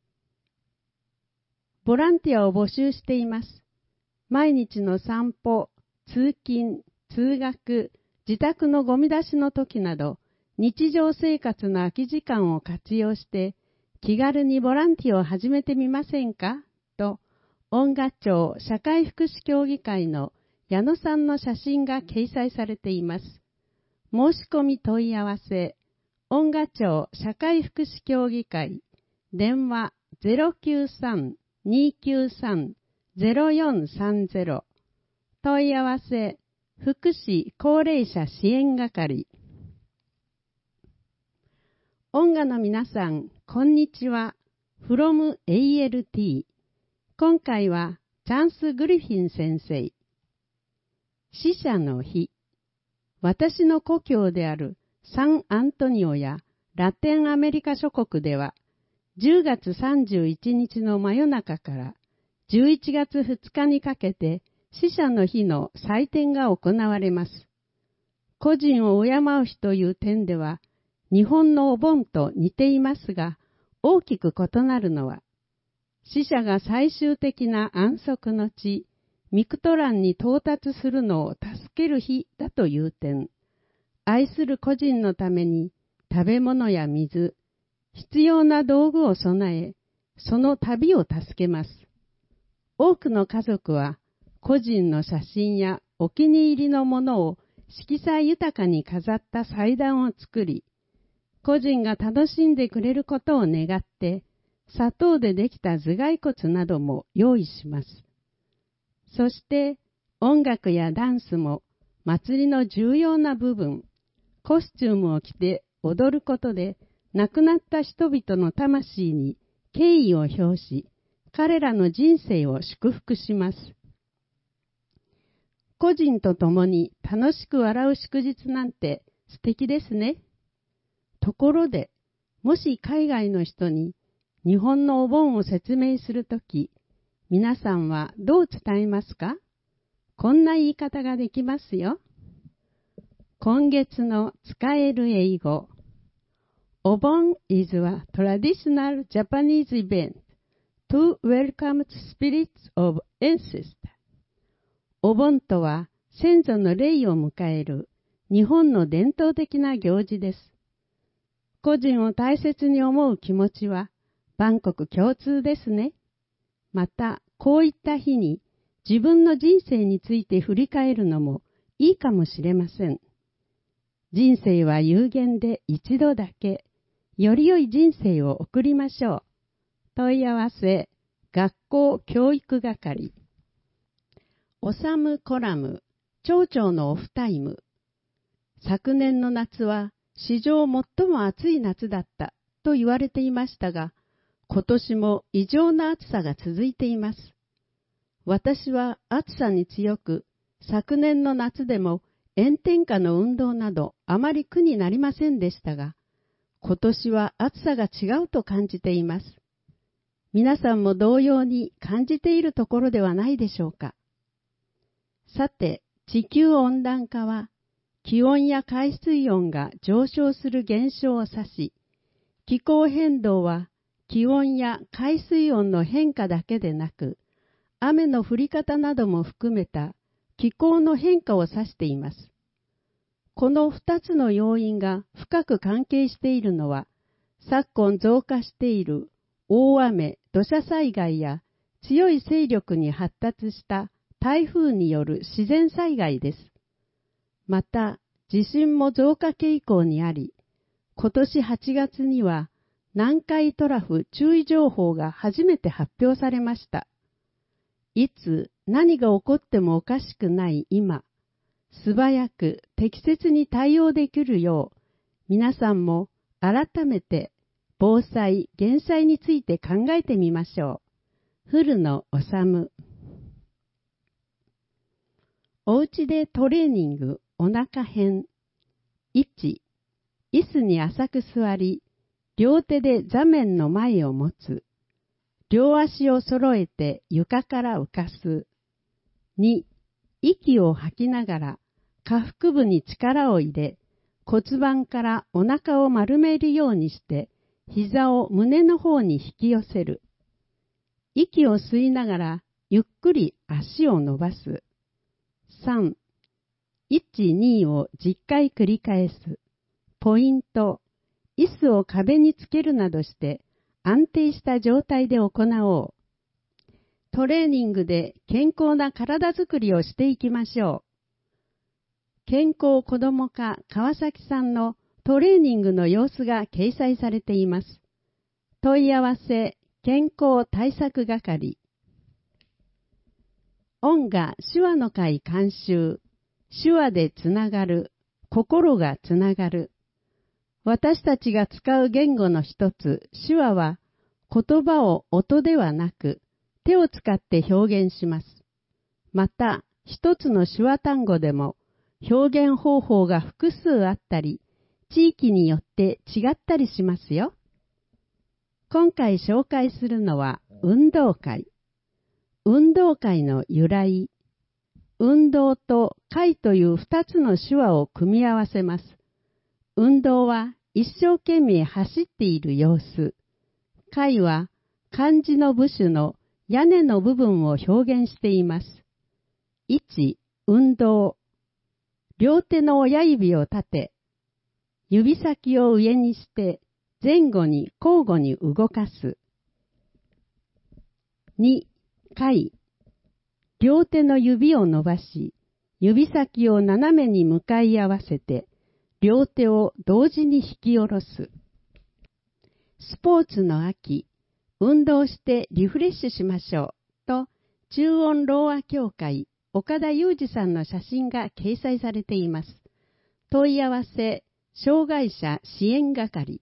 ボランティアを募集しています。毎日の散歩、通勤、通学、自宅のゴミ出しの時など、日常生活の空き時間を活用して、気軽にボランティアを始めてみませんかと、恩賀町社会福祉協議会の矢野さんの写真が掲載されています。申し込み問い合わせ、恩賀町社会福祉協議会、電話 ゼロきゅうさん にーきゅうさん ゼロよんさんゼロ。問い合わせ、福祉高齢者支援係。恩賀の皆さん、こんにちは。from エーエルティー。今回はチャンス・グリフィン先生。死者の日。私の故郷であるサンアントニオやラテンアメリカ諸国では、じゅうがつさんじゅういちにちの真夜中からじゅういちがつふつかにかけて死者の日の祭典が行われます。個人を敬う日という点では、日本のお盆と似ていますが、大きく異なるのは、死者が最終的な安息の地、ミクトランに到達するのを助ける日だという点、愛する個人のために食べ物や水、必要な道具を備え、 その旅を助けます。多くの家族は個人の写真やお気に入りのものを色彩豊かに飾った祭壇を作り、個人が楽しんでくれることを願って、砂糖でできた頭蓋骨なども用意します。そして音楽やダンスも祭りの重要な部分、コスチュームを着て踊ることで亡くなった人々の魂に敬意を表し、彼らの人生を祝福します。個人と共に楽しく笑う祝日なんて素敵ですね。ところで、もし海外の人に日本のお盆を説明するとき、皆さんはどう伝えますか？こんな言い方ができますよ。今月の使える英語。お盆 is a traditional Japanese event to welcome the spirits of ancestors. お盆とは先祖の霊を迎える日本の伝統的な行事です。個人を大切に思う気持ちは万国共通ですね。また、こういった日に自分の人生について振り返るのもいいかもしれません。人生は有限で一度だけ、より良い人生を送りましょう。問い合わせ、学校教育係。オサムコラム、町長のオフタイム。昨年の夏は史上最も暑い夏だったと言われていましたが、今年も異常な暑さが続いています。私は暑さに強く、昨年の夏でも炎天下の運動などあまり苦になりませんでしたが、今年は暑さが違うと感じています。皆さんも同様に感じているところではないでしょうか。さて、地球温暖化は気温や海水温が上昇する現象を指し、気候変動は気温や海水温の変化だけでなく、雨の降り方なども含めた気候の変化を指しています。この二つの要因が深く関係しているのは、昨今増加している大雨、土砂災害や強い勢力に発達した台風による自然災害です。また、地震も増加傾向にあり、今年はちがつには南海トラフ注意情報が初めて発表されました。いつ何が起こってもおかしくない今、素早く適切に対応できるよう、皆さんも改めて防災・減災について考えてみましょう。古野治。おうちでトレーニングお腹編。いち、椅子に浅く座り、両手で座面の前を持つ。両足を揃えて床から浮かす。に、息を吐きながら下腹部に力を入れ、骨盤からお腹を丸めるようにして、膝を胸の方に引き寄せる。息を吸いながらゆっくり足を伸ばす。さん、いち、にをじゅっかい繰り返す。ポイント、椅子を壁につけるなどして安定した状態で行おう。トレーニングで健康な体づくりをしていきましょう。健康子ども課川崎さんのトレーニングの様子が掲載されています。問い合わせ、健康対策係。音が手話の会監修。手話でつながる。心がつながる。私たちが使う言語の一つ、手話は、言葉を音ではなく、手を使って表現します。また、一つの手話単語でも、表現方法が複数あったり、地域によって違ったりしますよ。今回紹介するのは、運動会。運動会の由来。運動と会という二つの手話を組み合わせます。運動は一生懸命走っている様子。会は漢字の部首の屋根の部分を表現しています。いち、運動。両手の親指を立て、指先を上にして前後に交互に動かす。 に、回。両手の指を伸ばし、指先を斜めに向かい合わせて、両手を同時に引き下ろす。スポーツの秋、運動してリフレッシュしましょうと、中音ろうあ協会岡田裕二さんの写真が掲載されています。問い合わせ、障害者支援係。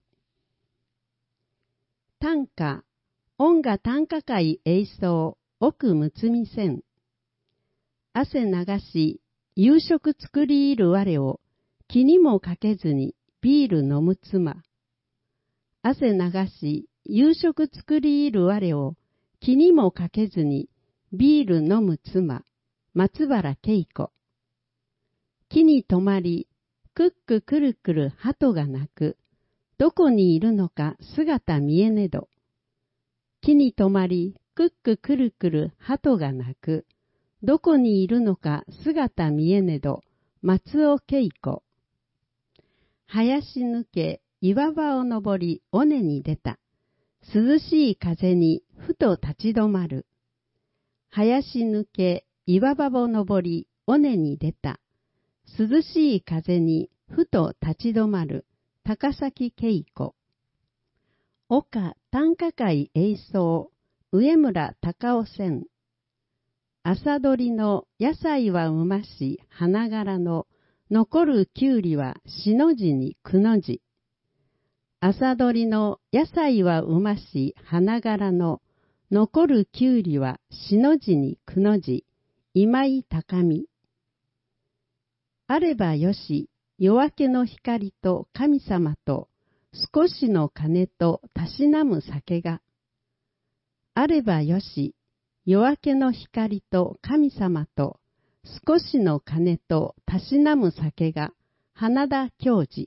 短歌、音楽短歌会演奏、奥むつみせん。汗流し、夕食作りいる我を、気にもかけずにビール飲む妻。汗流し、夕食作りいる我を、気にもかけずにビール飲む妻、松原恵子。木に止まり、くっくくるくる鳩が鳴く。どこにいるのか姿見えねど。木に止まり、くっくくるくる鳩が鳴く。どこにいるのか姿見えねど。松尾恵子。林抜け、岩場を登り、尾根に出た。涼しい風にふと立ち止まる。林抜け、岩場を登り、尾根に出た。涼しい風にふと立ち止まる。高崎恵子。岡短歌会演奏、上村隆夫線。朝どりの野菜はうまし花柄の、残るきゅうりはしの字にくの字。朝どりの野菜はうまし花柄の、残るきゅうりはしの字にくの字。今井高美。あればよし、夜明けの光と神様と、少しの金とたしなむ酒が。あればよし、夜明けの光と神様と、少しの金とたしなむ酒が、花田教授。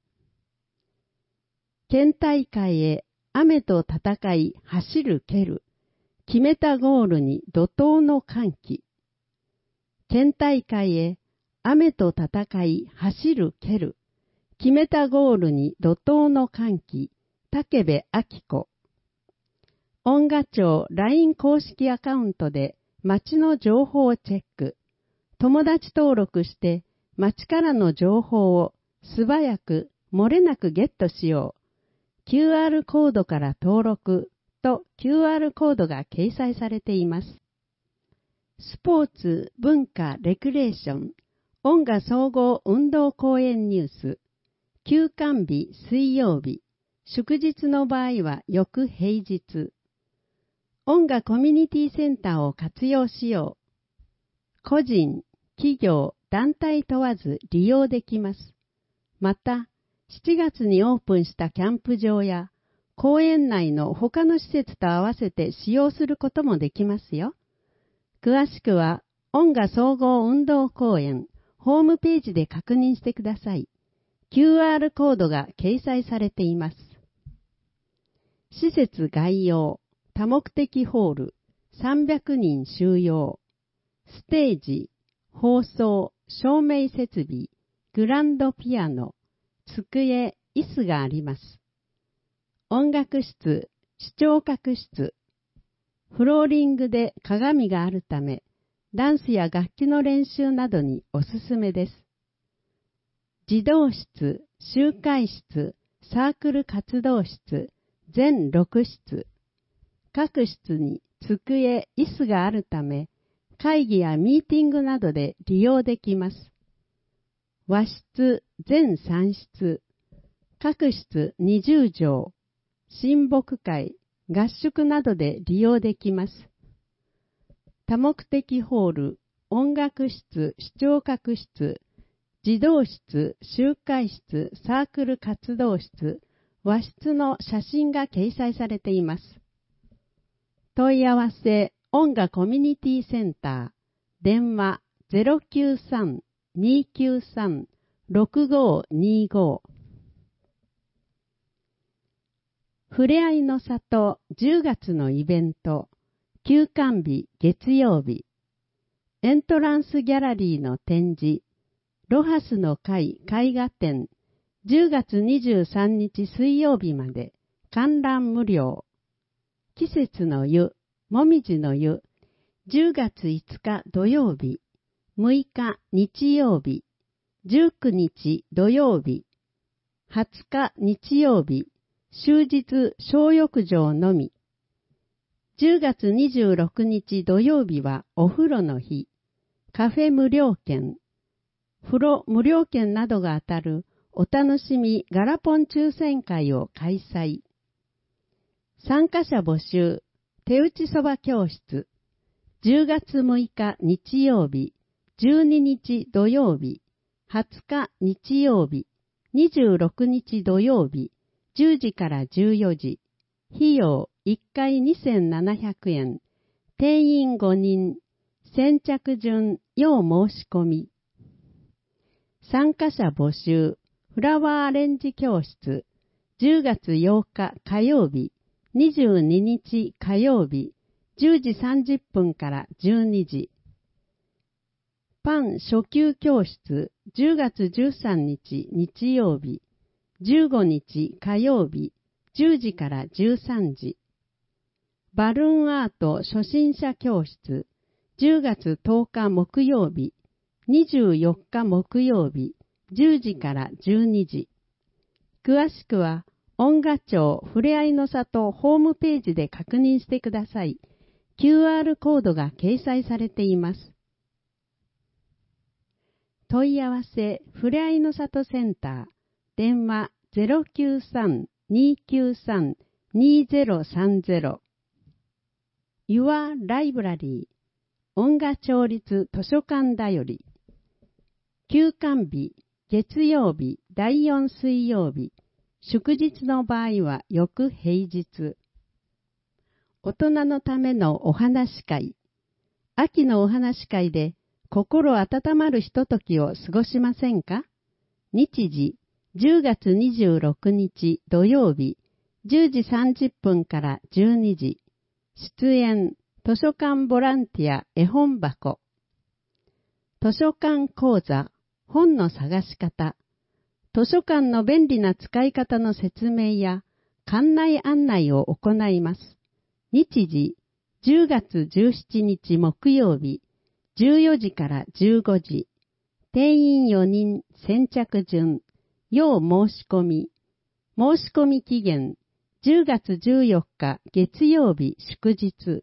県大会へ雨と戦い走る蹴る。決めたゴールに怒涛の歓喜。県大会へ雨と戦い走る蹴る。決めたゴールに怒涛の歓喜。武部明子。音楽庁 ライン 公式アカウントで街の情報をチェック。友達登録して街からの情報を素早く漏れなくゲットしよう。キューアール コードから登録と キューアール コードが掲載されています。スポーツ、文化、レクレーション、音楽総合運動公園ニュース、休館日水曜日、祝日の場合は翌平日。音楽コミュニティセンターを活用しよう。個人、企業、団体問わず利用できます。また、しちがつにオープンしたキャンプ場や公園内の他の施設と合わせて使用することもできますよ。詳しくは、音楽総合運動公園ホームページで確認してください。キューアール コードが掲載されています。施設概要、多目的ホール、さんびゃくにん収容、ステージ、放送、照明設備、グランドピアノ、机、椅子があります。音楽室、視聴覚室、フローリングで鏡があるため、ダンスや楽器の練習などにおすすめです。児童室、集会室、サークル活動室、全ろく室。各室に机、椅子があるため、会議やミーティングなどで利用できます。和室、全さん室。各室にじゅうじょう。親睦会、合宿などで利用できます。多目的ホール、音楽室、視聴覚室、児童室、集会室、サークル活動室、和室の写真が掲載されています。問い合わせ、音楽コミュニティセンター、電話 ゼロきゅうさん にきゅうさん ろくごにご。ふれあいの里じゅうがつのイベント、休館日月曜日、エントランスギャラリーの展示、ロハスの会絵画展、じゅうがつにじゅうさんにち水曜日まで観覧無料。季節の湯、 もみじの湯、じゅうがついつか土曜日、むいか日曜日、じゅうくにち土曜日、はつか日曜日、終日小浴場のみ。じゅうがつにじゅうろくにち土曜日はお風呂の日、カフェ無料券、風呂無料券などが当たるお楽しみガラポン抽選会を開催。参加者募集、手打ちそば教室、じゅうがつむいか日曜日、じゅうににち土曜日、はつか日曜日、にじゅうろくにち土曜日、じゅうじからじゅうよじ、費用いっかいにせんななひゃくえん、定員ごにん、先着順要申し込み。参加者募集、フラワーアレンジ教室、じゅうがつようか火曜日、にじゅうににち火曜日、じゅうじさんじゅっぷんからじゅうにじ。パン初級教室、じゅうがつじゅうさんにち日曜日、じゅうごにち火曜日、じゅうじからじゅうさんじ。バルーンアート初心者教室、じゅうがつとおか木曜日、にじゅうよっか木曜日、じゅうじからじゅうにじ。詳しくは、音楽町ふれあいの里ホームページで確認してください。キューアール コードが掲載されています。問い合わせ、ふれあいの里センター、電話 ゼロきゅうさん にーきゅうさん にーゼロさんゼロ Your Library 音楽町立図書館だより休館日、月曜日、だいよん水曜日、祝日の場合は翌平日。大人のためのお話会。秋のお話会で心温まるひとときを過ごしませんか？日時、じゅうがつにじゅうろくにち土曜日、じゅうじさんじゅっぷんからじゅうにじ。出演、図書館ボランティア絵本箱。図書館講座、本の探し方。図書館の便利な使い方の説明や館内案内を行います。日時、じゅうがつじゅうしちにち木曜日、じゅうよじからじゅうごじ。定員よにん、先着順。要申し込み。申し込み期限、じゅうがつじゅうよっか月曜日祝日。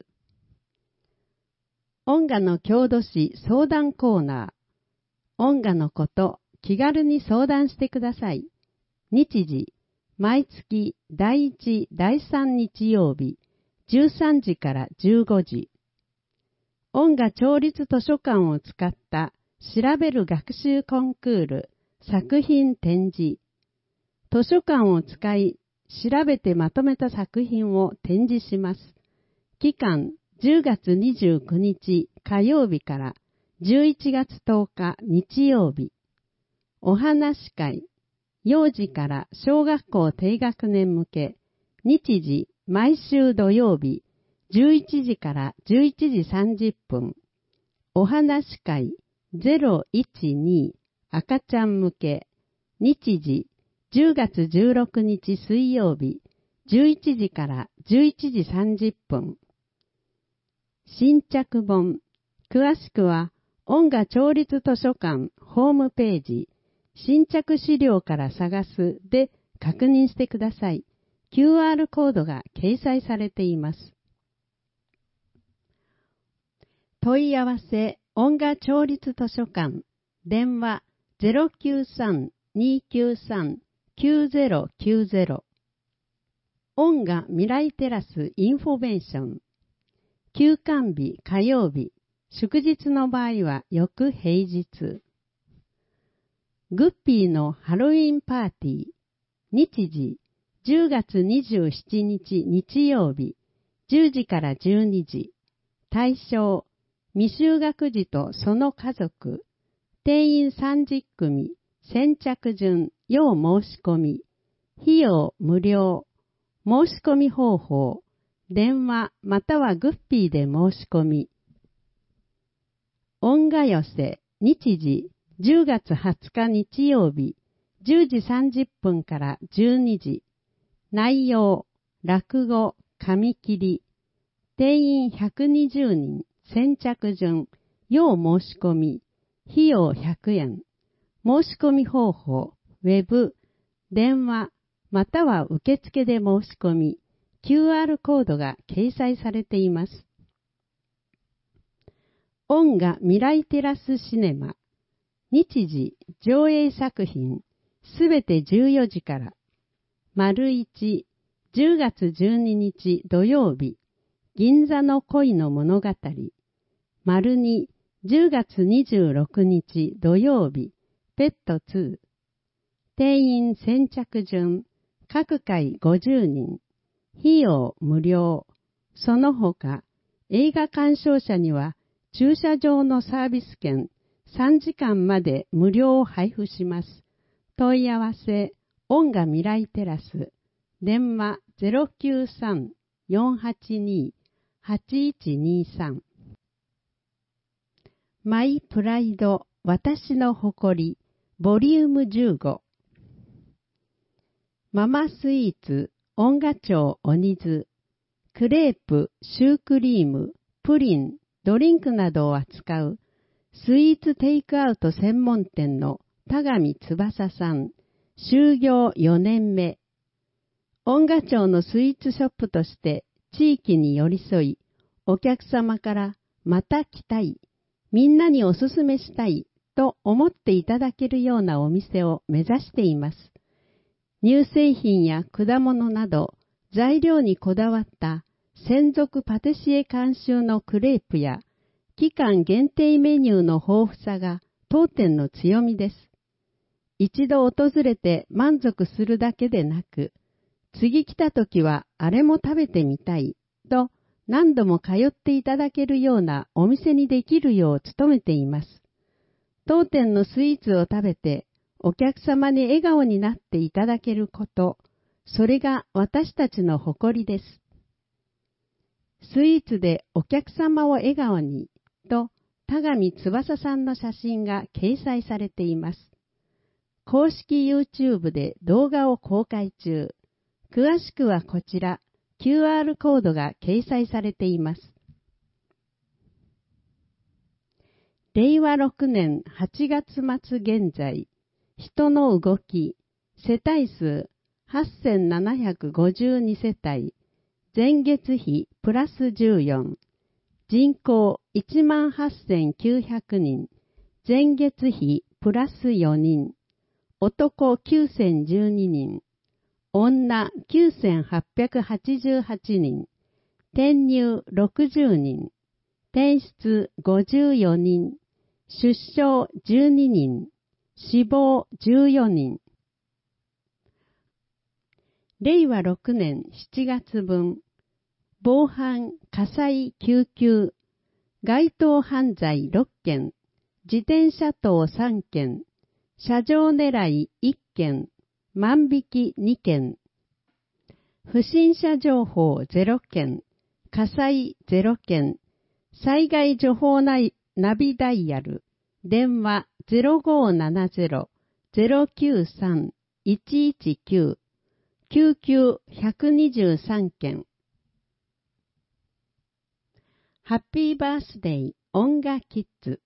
音楽の郷土史相談コーナー。音楽のこと、気軽に相談してください。日時、毎月だいいち、だいさん日曜日、じゅうさんじからじゅうごじ。音楽町立図書館を使った調べる学習コンクール作品展示。図書館を使い調べてまとめた作品を展示します。期間じゅうがつにじゅうくにち火曜日からじゅういちがつとおか日曜日。お話会。幼児から小学校低学年向け。日時毎週土曜日。じゅういちじからじゅういちじさんじゅっぷん。お話会ゼロいちに赤ちゃん向け。日時じゅうがつじゅうろくにち水曜日。じゅういちじからじゅういちじさんじゅっぷん。新着本。詳しくは音楽町立図書館ホームページ新着資料から探すで確認してください。キューアール コードが掲載されています。問い合わせ、音楽町立図書館、電話 ゼロきゅうさん にーきゅうさん きゅうゼロきゅうゼロ。音楽未来テラスインフォメーション。休館日火曜日、祝日の場合は翌平日。グッピーのハロウィンパーティー。日時、じゅうがつにじゅうしちにち日曜日、じゅうじからじゅうにじ。対象、未就学児とその家族。定員さんじゅっくみ、先着順、要申し込み。費用無料。申し込み方法。電話またはグッピーで申し込み。音楽寄せ、日時、じゅうがつはつか日曜日、じゅうじさんじゅっぷんからじゅうにじ。内容、落語、紙切り。 定員ひゃくにじゅうにん、先着順、要申し込み、費用ひゃくえん。申し込み方法、ウェブ、電話、または受付で申し込み、キューアール コードが掲載されています。音画未来テラスシネマ、日時、上映作品、すべてじゅうよじから。丸一、じゅうがつじゅうににち土曜日、銀座の恋の物語。丸二、じゅうがつにじゅうろくにち土曜日、ペットツー。定員先着順、各回ごじゅうにん。費用無料。その他、映画鑑賞者には駐車場のサービス券さんじかんまで無料を配布します。問い合わせ、音画未来テラス。電話 ゼロきゅうさん よんはちに はちいちにさん。マイプライド、私の誇り、ボリュームじゅうご。ママスイーツ、音画町鬼津、クレープ、シュークリーム、プリン、ドリンクなどを扱うスイーツテイクアウト専門店の田上翼さん、就業よねんめ。音画町のスイーツショップとして地域に寄り添い、お客様からまた来たい、みんなにおすすめしたいと思っていただけるようなお店を目指しています。乳製品や果物など材料にこだわった専属パティシエ監修のクレープや期間限定メニューの豊富さが当店の強みです。一度訪れて満足するだけでなく、次来た時はあれも食べてみたいと何度も通っていただけるようなお店にできるよう努めています。当店のスイーツを食べてお客様に笑顔になっていただけること、それが私たちの誇りです。スイーツでお客様を笑顔にと田上翼さんの写真が掲載されています。公式 YouTube で動画を公開中。詳しくはこちら、キューアール コードが掲載されています。れいわろくねんはちがつまつ現在、人の動き、世帯数はっせんななひゃくごじゅうにせたい、前月比プラスじゅうよん、人口いちまんはっせんきゅうひゃくにん、前月比プラスよにん、男きゅうせんじゅうににん、女きゅうせんはっぴゃくはちじゅうはちにん、転入ろくじゅうにん、転出ごじゅうよにん、出生じゅうににん、死亡じゅうよにん。れいわろくねんしちがつぶん、防犯、火災、救急、街頭犯罪ろっけん、自転車盗さんけん、車上狙いいっけん、万引きにけん、不審者情報ゼロけん、火災ゼロけん、災害情報ナビダイヤル、電話 ゼロごーななゼロ ゼロきゅうさん いちいちきゅう、救急ひゃくにじゅうさんけん。ハッピーバースデー音楽キッズ。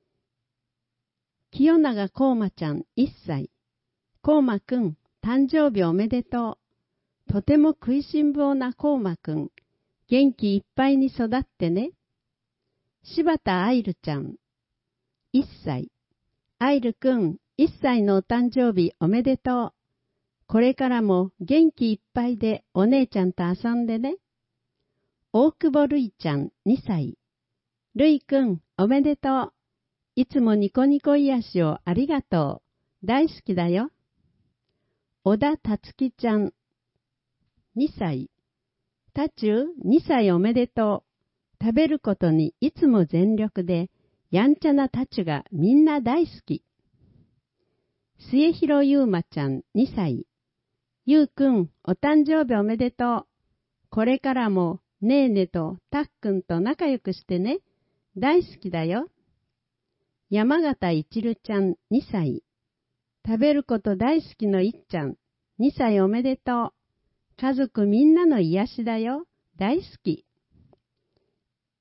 清永こうまちゃんいっさい。こうまくん、誕生日おめでとう。とても食いしん坊なこうまくん、元気いっぱいに育ってね。柴田愛瑠ちゃん、いっさい。愛瑠くん、いっさいのお誕生日おめでとう。これからも元気いっぱいでお姉ちゃんと遊んでね。大久保るいちゃんにさい。るいくん、おめでとう。いつもニコニコ癒しをありがとう。大好きだよ。小田たつきちゃんにさい。たちゅうにさいおめでとう。食べることにいつも全力で、やんちゃなたちゅがみんな大好き。末広ゆうまちゃんにさい。ゆうくん、お誕生日おめでとう。これからもねーねとたっくんと仲良くしてね。大好きだよ。山形いちるちゃんにさい。食べること大好きのいっちゃんにさいおめでとう。家族みんなの癒しだよ。大好き。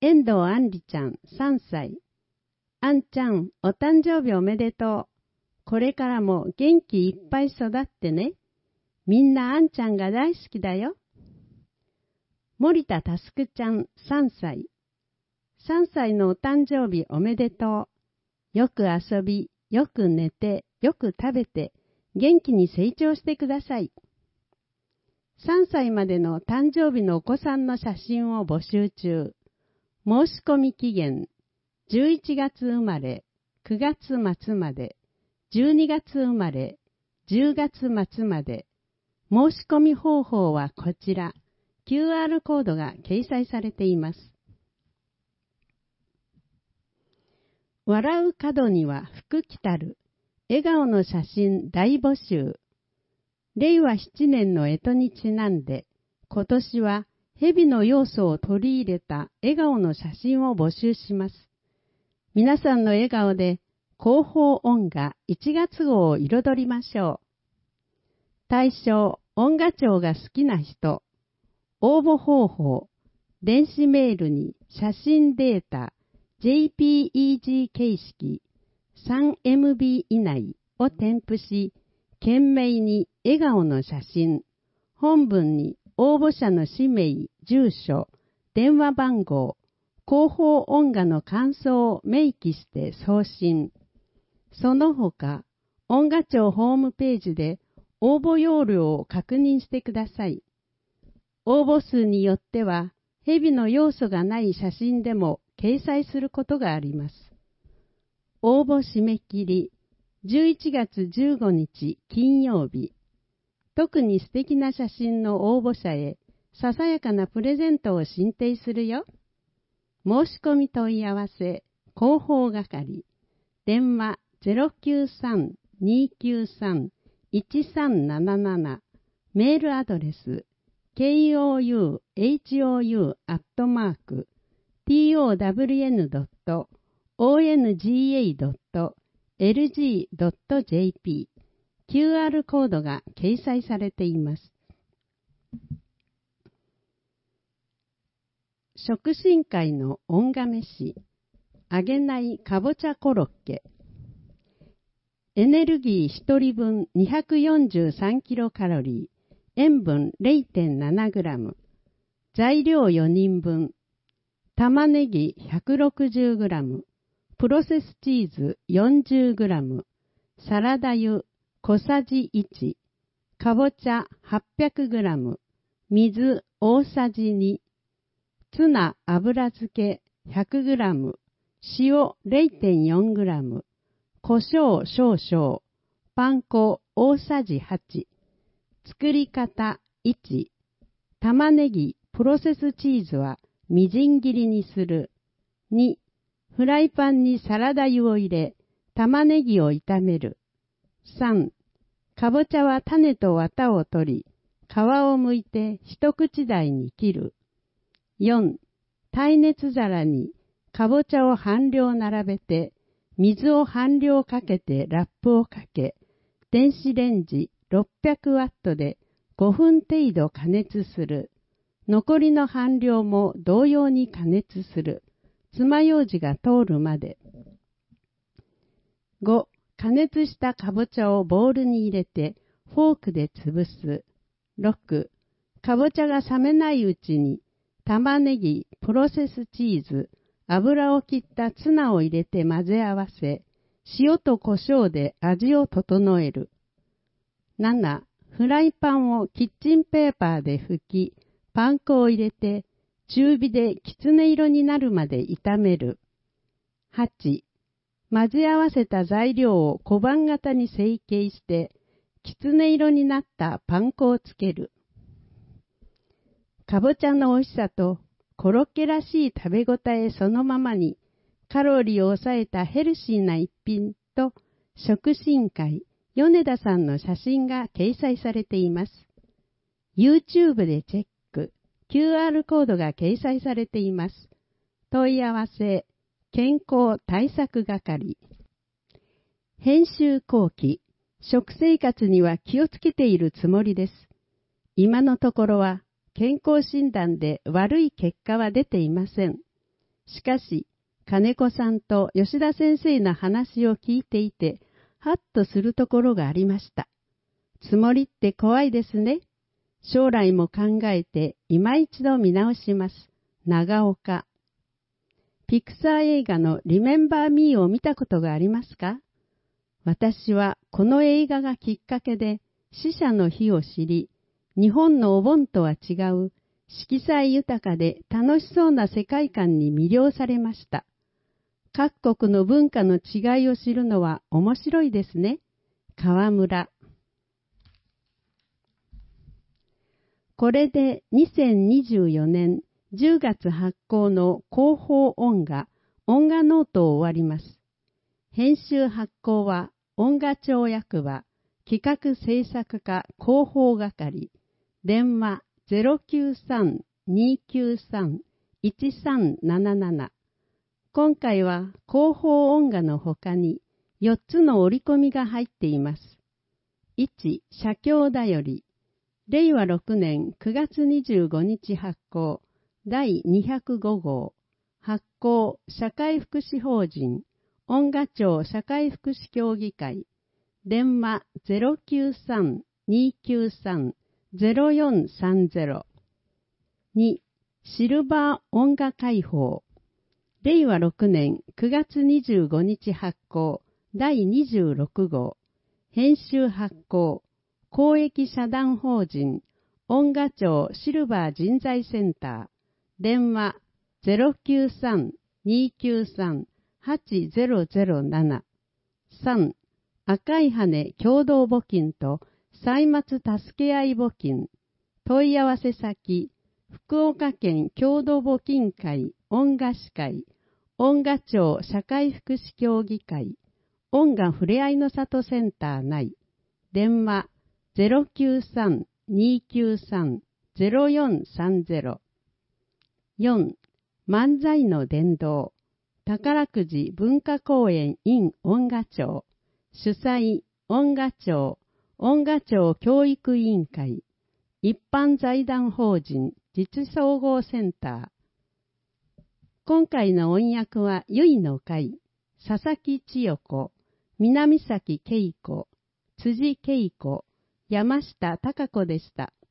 遠藤あんりちゃんさんさい。あんちゃん、お誕生日おめでとう。これからも元気いっぱい育ってね。みんなあんちゃんが大好きだよ。森田たすくちゃんさんさい。さんさいのお誕生日おめでとう。よく遊び、よく寝て、よく食べて、元気に成長してください。さんさいまでの誕生日のお子さんの写真を募集中。申し込み期限、じゅういちがつ生まれ、くがつ末まで、じゅうにがつ生まれ、じゅうがつ末まで。申し込み方法はこちら。キューアール コードが掲載されています。笑う角には福来たる。笑顔の写真大募集。れいわななねんの干支にちなんで、今年は蛇の要素を取り入れた笑顔の写真を募集します。皆さんの笑顔で広報音画いちがつごうを彩りましょう。対象、音画帳が好きな人。応募方法、電子メールに写真データ ジェイピーイージー 形式 さんエムビー 以内を添付し、件名に笑顔の写真、本文に応募者の氏名、住所、電話番号、広報音画の感想を明記して送信。その他、音画庁ホームページで応募要領を確認してください。応募数によっては、蛇の要素がない写真でも掲載することがあります。応募締め切り、じゅういちがつじゅうごにち金曜日。特に素敵な写真の応募者へ、ささやかなプレゼントを進呈するよ。申し込み問い合わせ、広報係。電話 ゼロきゅうさん にーきゅうさん いちさんなななな。メールアドレス、ケーオーユーエイチオーユー アットマーク ティーオーダブリューエヌ ドット オーエヌジーエー ドット エルジー ドット ジェーピー キューアール コードが掲載されています。食進会の音画飯、揚げないかぼちゃコロッケ。エネルギーひとりぶんにひゃくよんじゅうさんキロカロリー、塩分 れいてんななグラム、材料よにんぶん、玉ねぎ ひゃくろくじゅうグラム、プロセスチーズ よんじゅうグラム、サラダ油小さじいち、かぼちゃ はっぴゃくグラム、水大さじに、ツナ油漬け ひゃくグラム、塩 れいてんよんグラム、胡椒少々、パン粉大さじはち、作り方いち、玉ねぎプロセスチーズはみじん切りにする。に、フライパンにサラダ油を入れ、玉ねぎを炒める。さん、かぼちゃは種と綿を取り、皮を剥いて一口大に切る。よん、耐熱皿にかぼちゃを半量並べて、水を半量かけてラップをかけ、電子レンジろっぴゃくワットでごふん程度加熱する。残りの半量も同様に加熱する。爪楊枝が通るまで。ご、加熱したかぼちゃをボウルに入れてフォークで潰す。ろく、かぼちゃが冷めないうちに玉ねぎ、プロセスチーズ、油を切ったツナを入れて混ぜ合わせ、塩と胡椒で味を整える。なな、フライパンをキッチンペーパーで拭き、パン粉を入れて、中火できつね色になるまで炒める。はち、混ぜ合わせた材料を小判型に成形して、きつね色になったパン粉をつける。かぼちゃの美味しさとコロッケらしい食べ応えそのままに、カロリーを抑えたヘルシーな一品と、食進会、米田さんの写真が掲載されています。YouTube でチェック、キューアール コードが掲載されています。問い合わせ、健康対策係。編集後期、食生活には気をつけているつもりです。今のところは健康診断で悪い結果は出ていません。 しかし、金子さんと吉田先生の話を聞いていて、はっとするところがありました。つもりって怖いですね。将来も考えて今一度見直します。長岡。ピクサー映画のリメンバーミーを見たことがありますか？私はこの映画がきっかけで死者の日を知り、日本のお盆とは違う色彩豊かで楽しそうな世界観に魅了されました。各国の文化の違いを知るのは面白いですね。川村。これでにせんにじゅうよねんじゅうがつ発行の広報音画、音画ノートを終わります。編集発行は音画庁役場、企画制作課広報係、電話 ゼロきゅうさん にーきゅうさん いちさんなななな。今回は広報音画の他によっつの折り込みが入っています。いち. 社協だより、れいわろくねんくがつにじゅうごにち発行、だいにひゃくごごう、発行社会福祉法人、音画庁社会福祉協議会、電話 ゼロきゅうさん にーきゅうさん ゼロよんさんゼロ。に. シルバー音画会報、れいわろくねんくがつにじゅうごにち発行、だいにじゅうろくごう、編集発行、公益社団法人、音画庁シルバー人材センター、電話 ゼロきゅうさん にーきゅうさん はちゼロゼロなな。さん. 赤い羽共同募金と歳末助け合い募金、問い合わせ先、福岡県共同募金会音画士会、音画庁社会福祉協議会、音画ふれあいの里センター内、電話 ゼロきゅうさん にーきゅうさん ゼロよんさんゼロ。よん. 漫才の伝道、宝くじ文化公園 in 音画庁、主催音画庁、音画庁教育委員会、一般財団法人自治総合センター。今回の音訳はゆいの会、佐々木千代子、南崎恵子、辻恵子、山下貴子でした。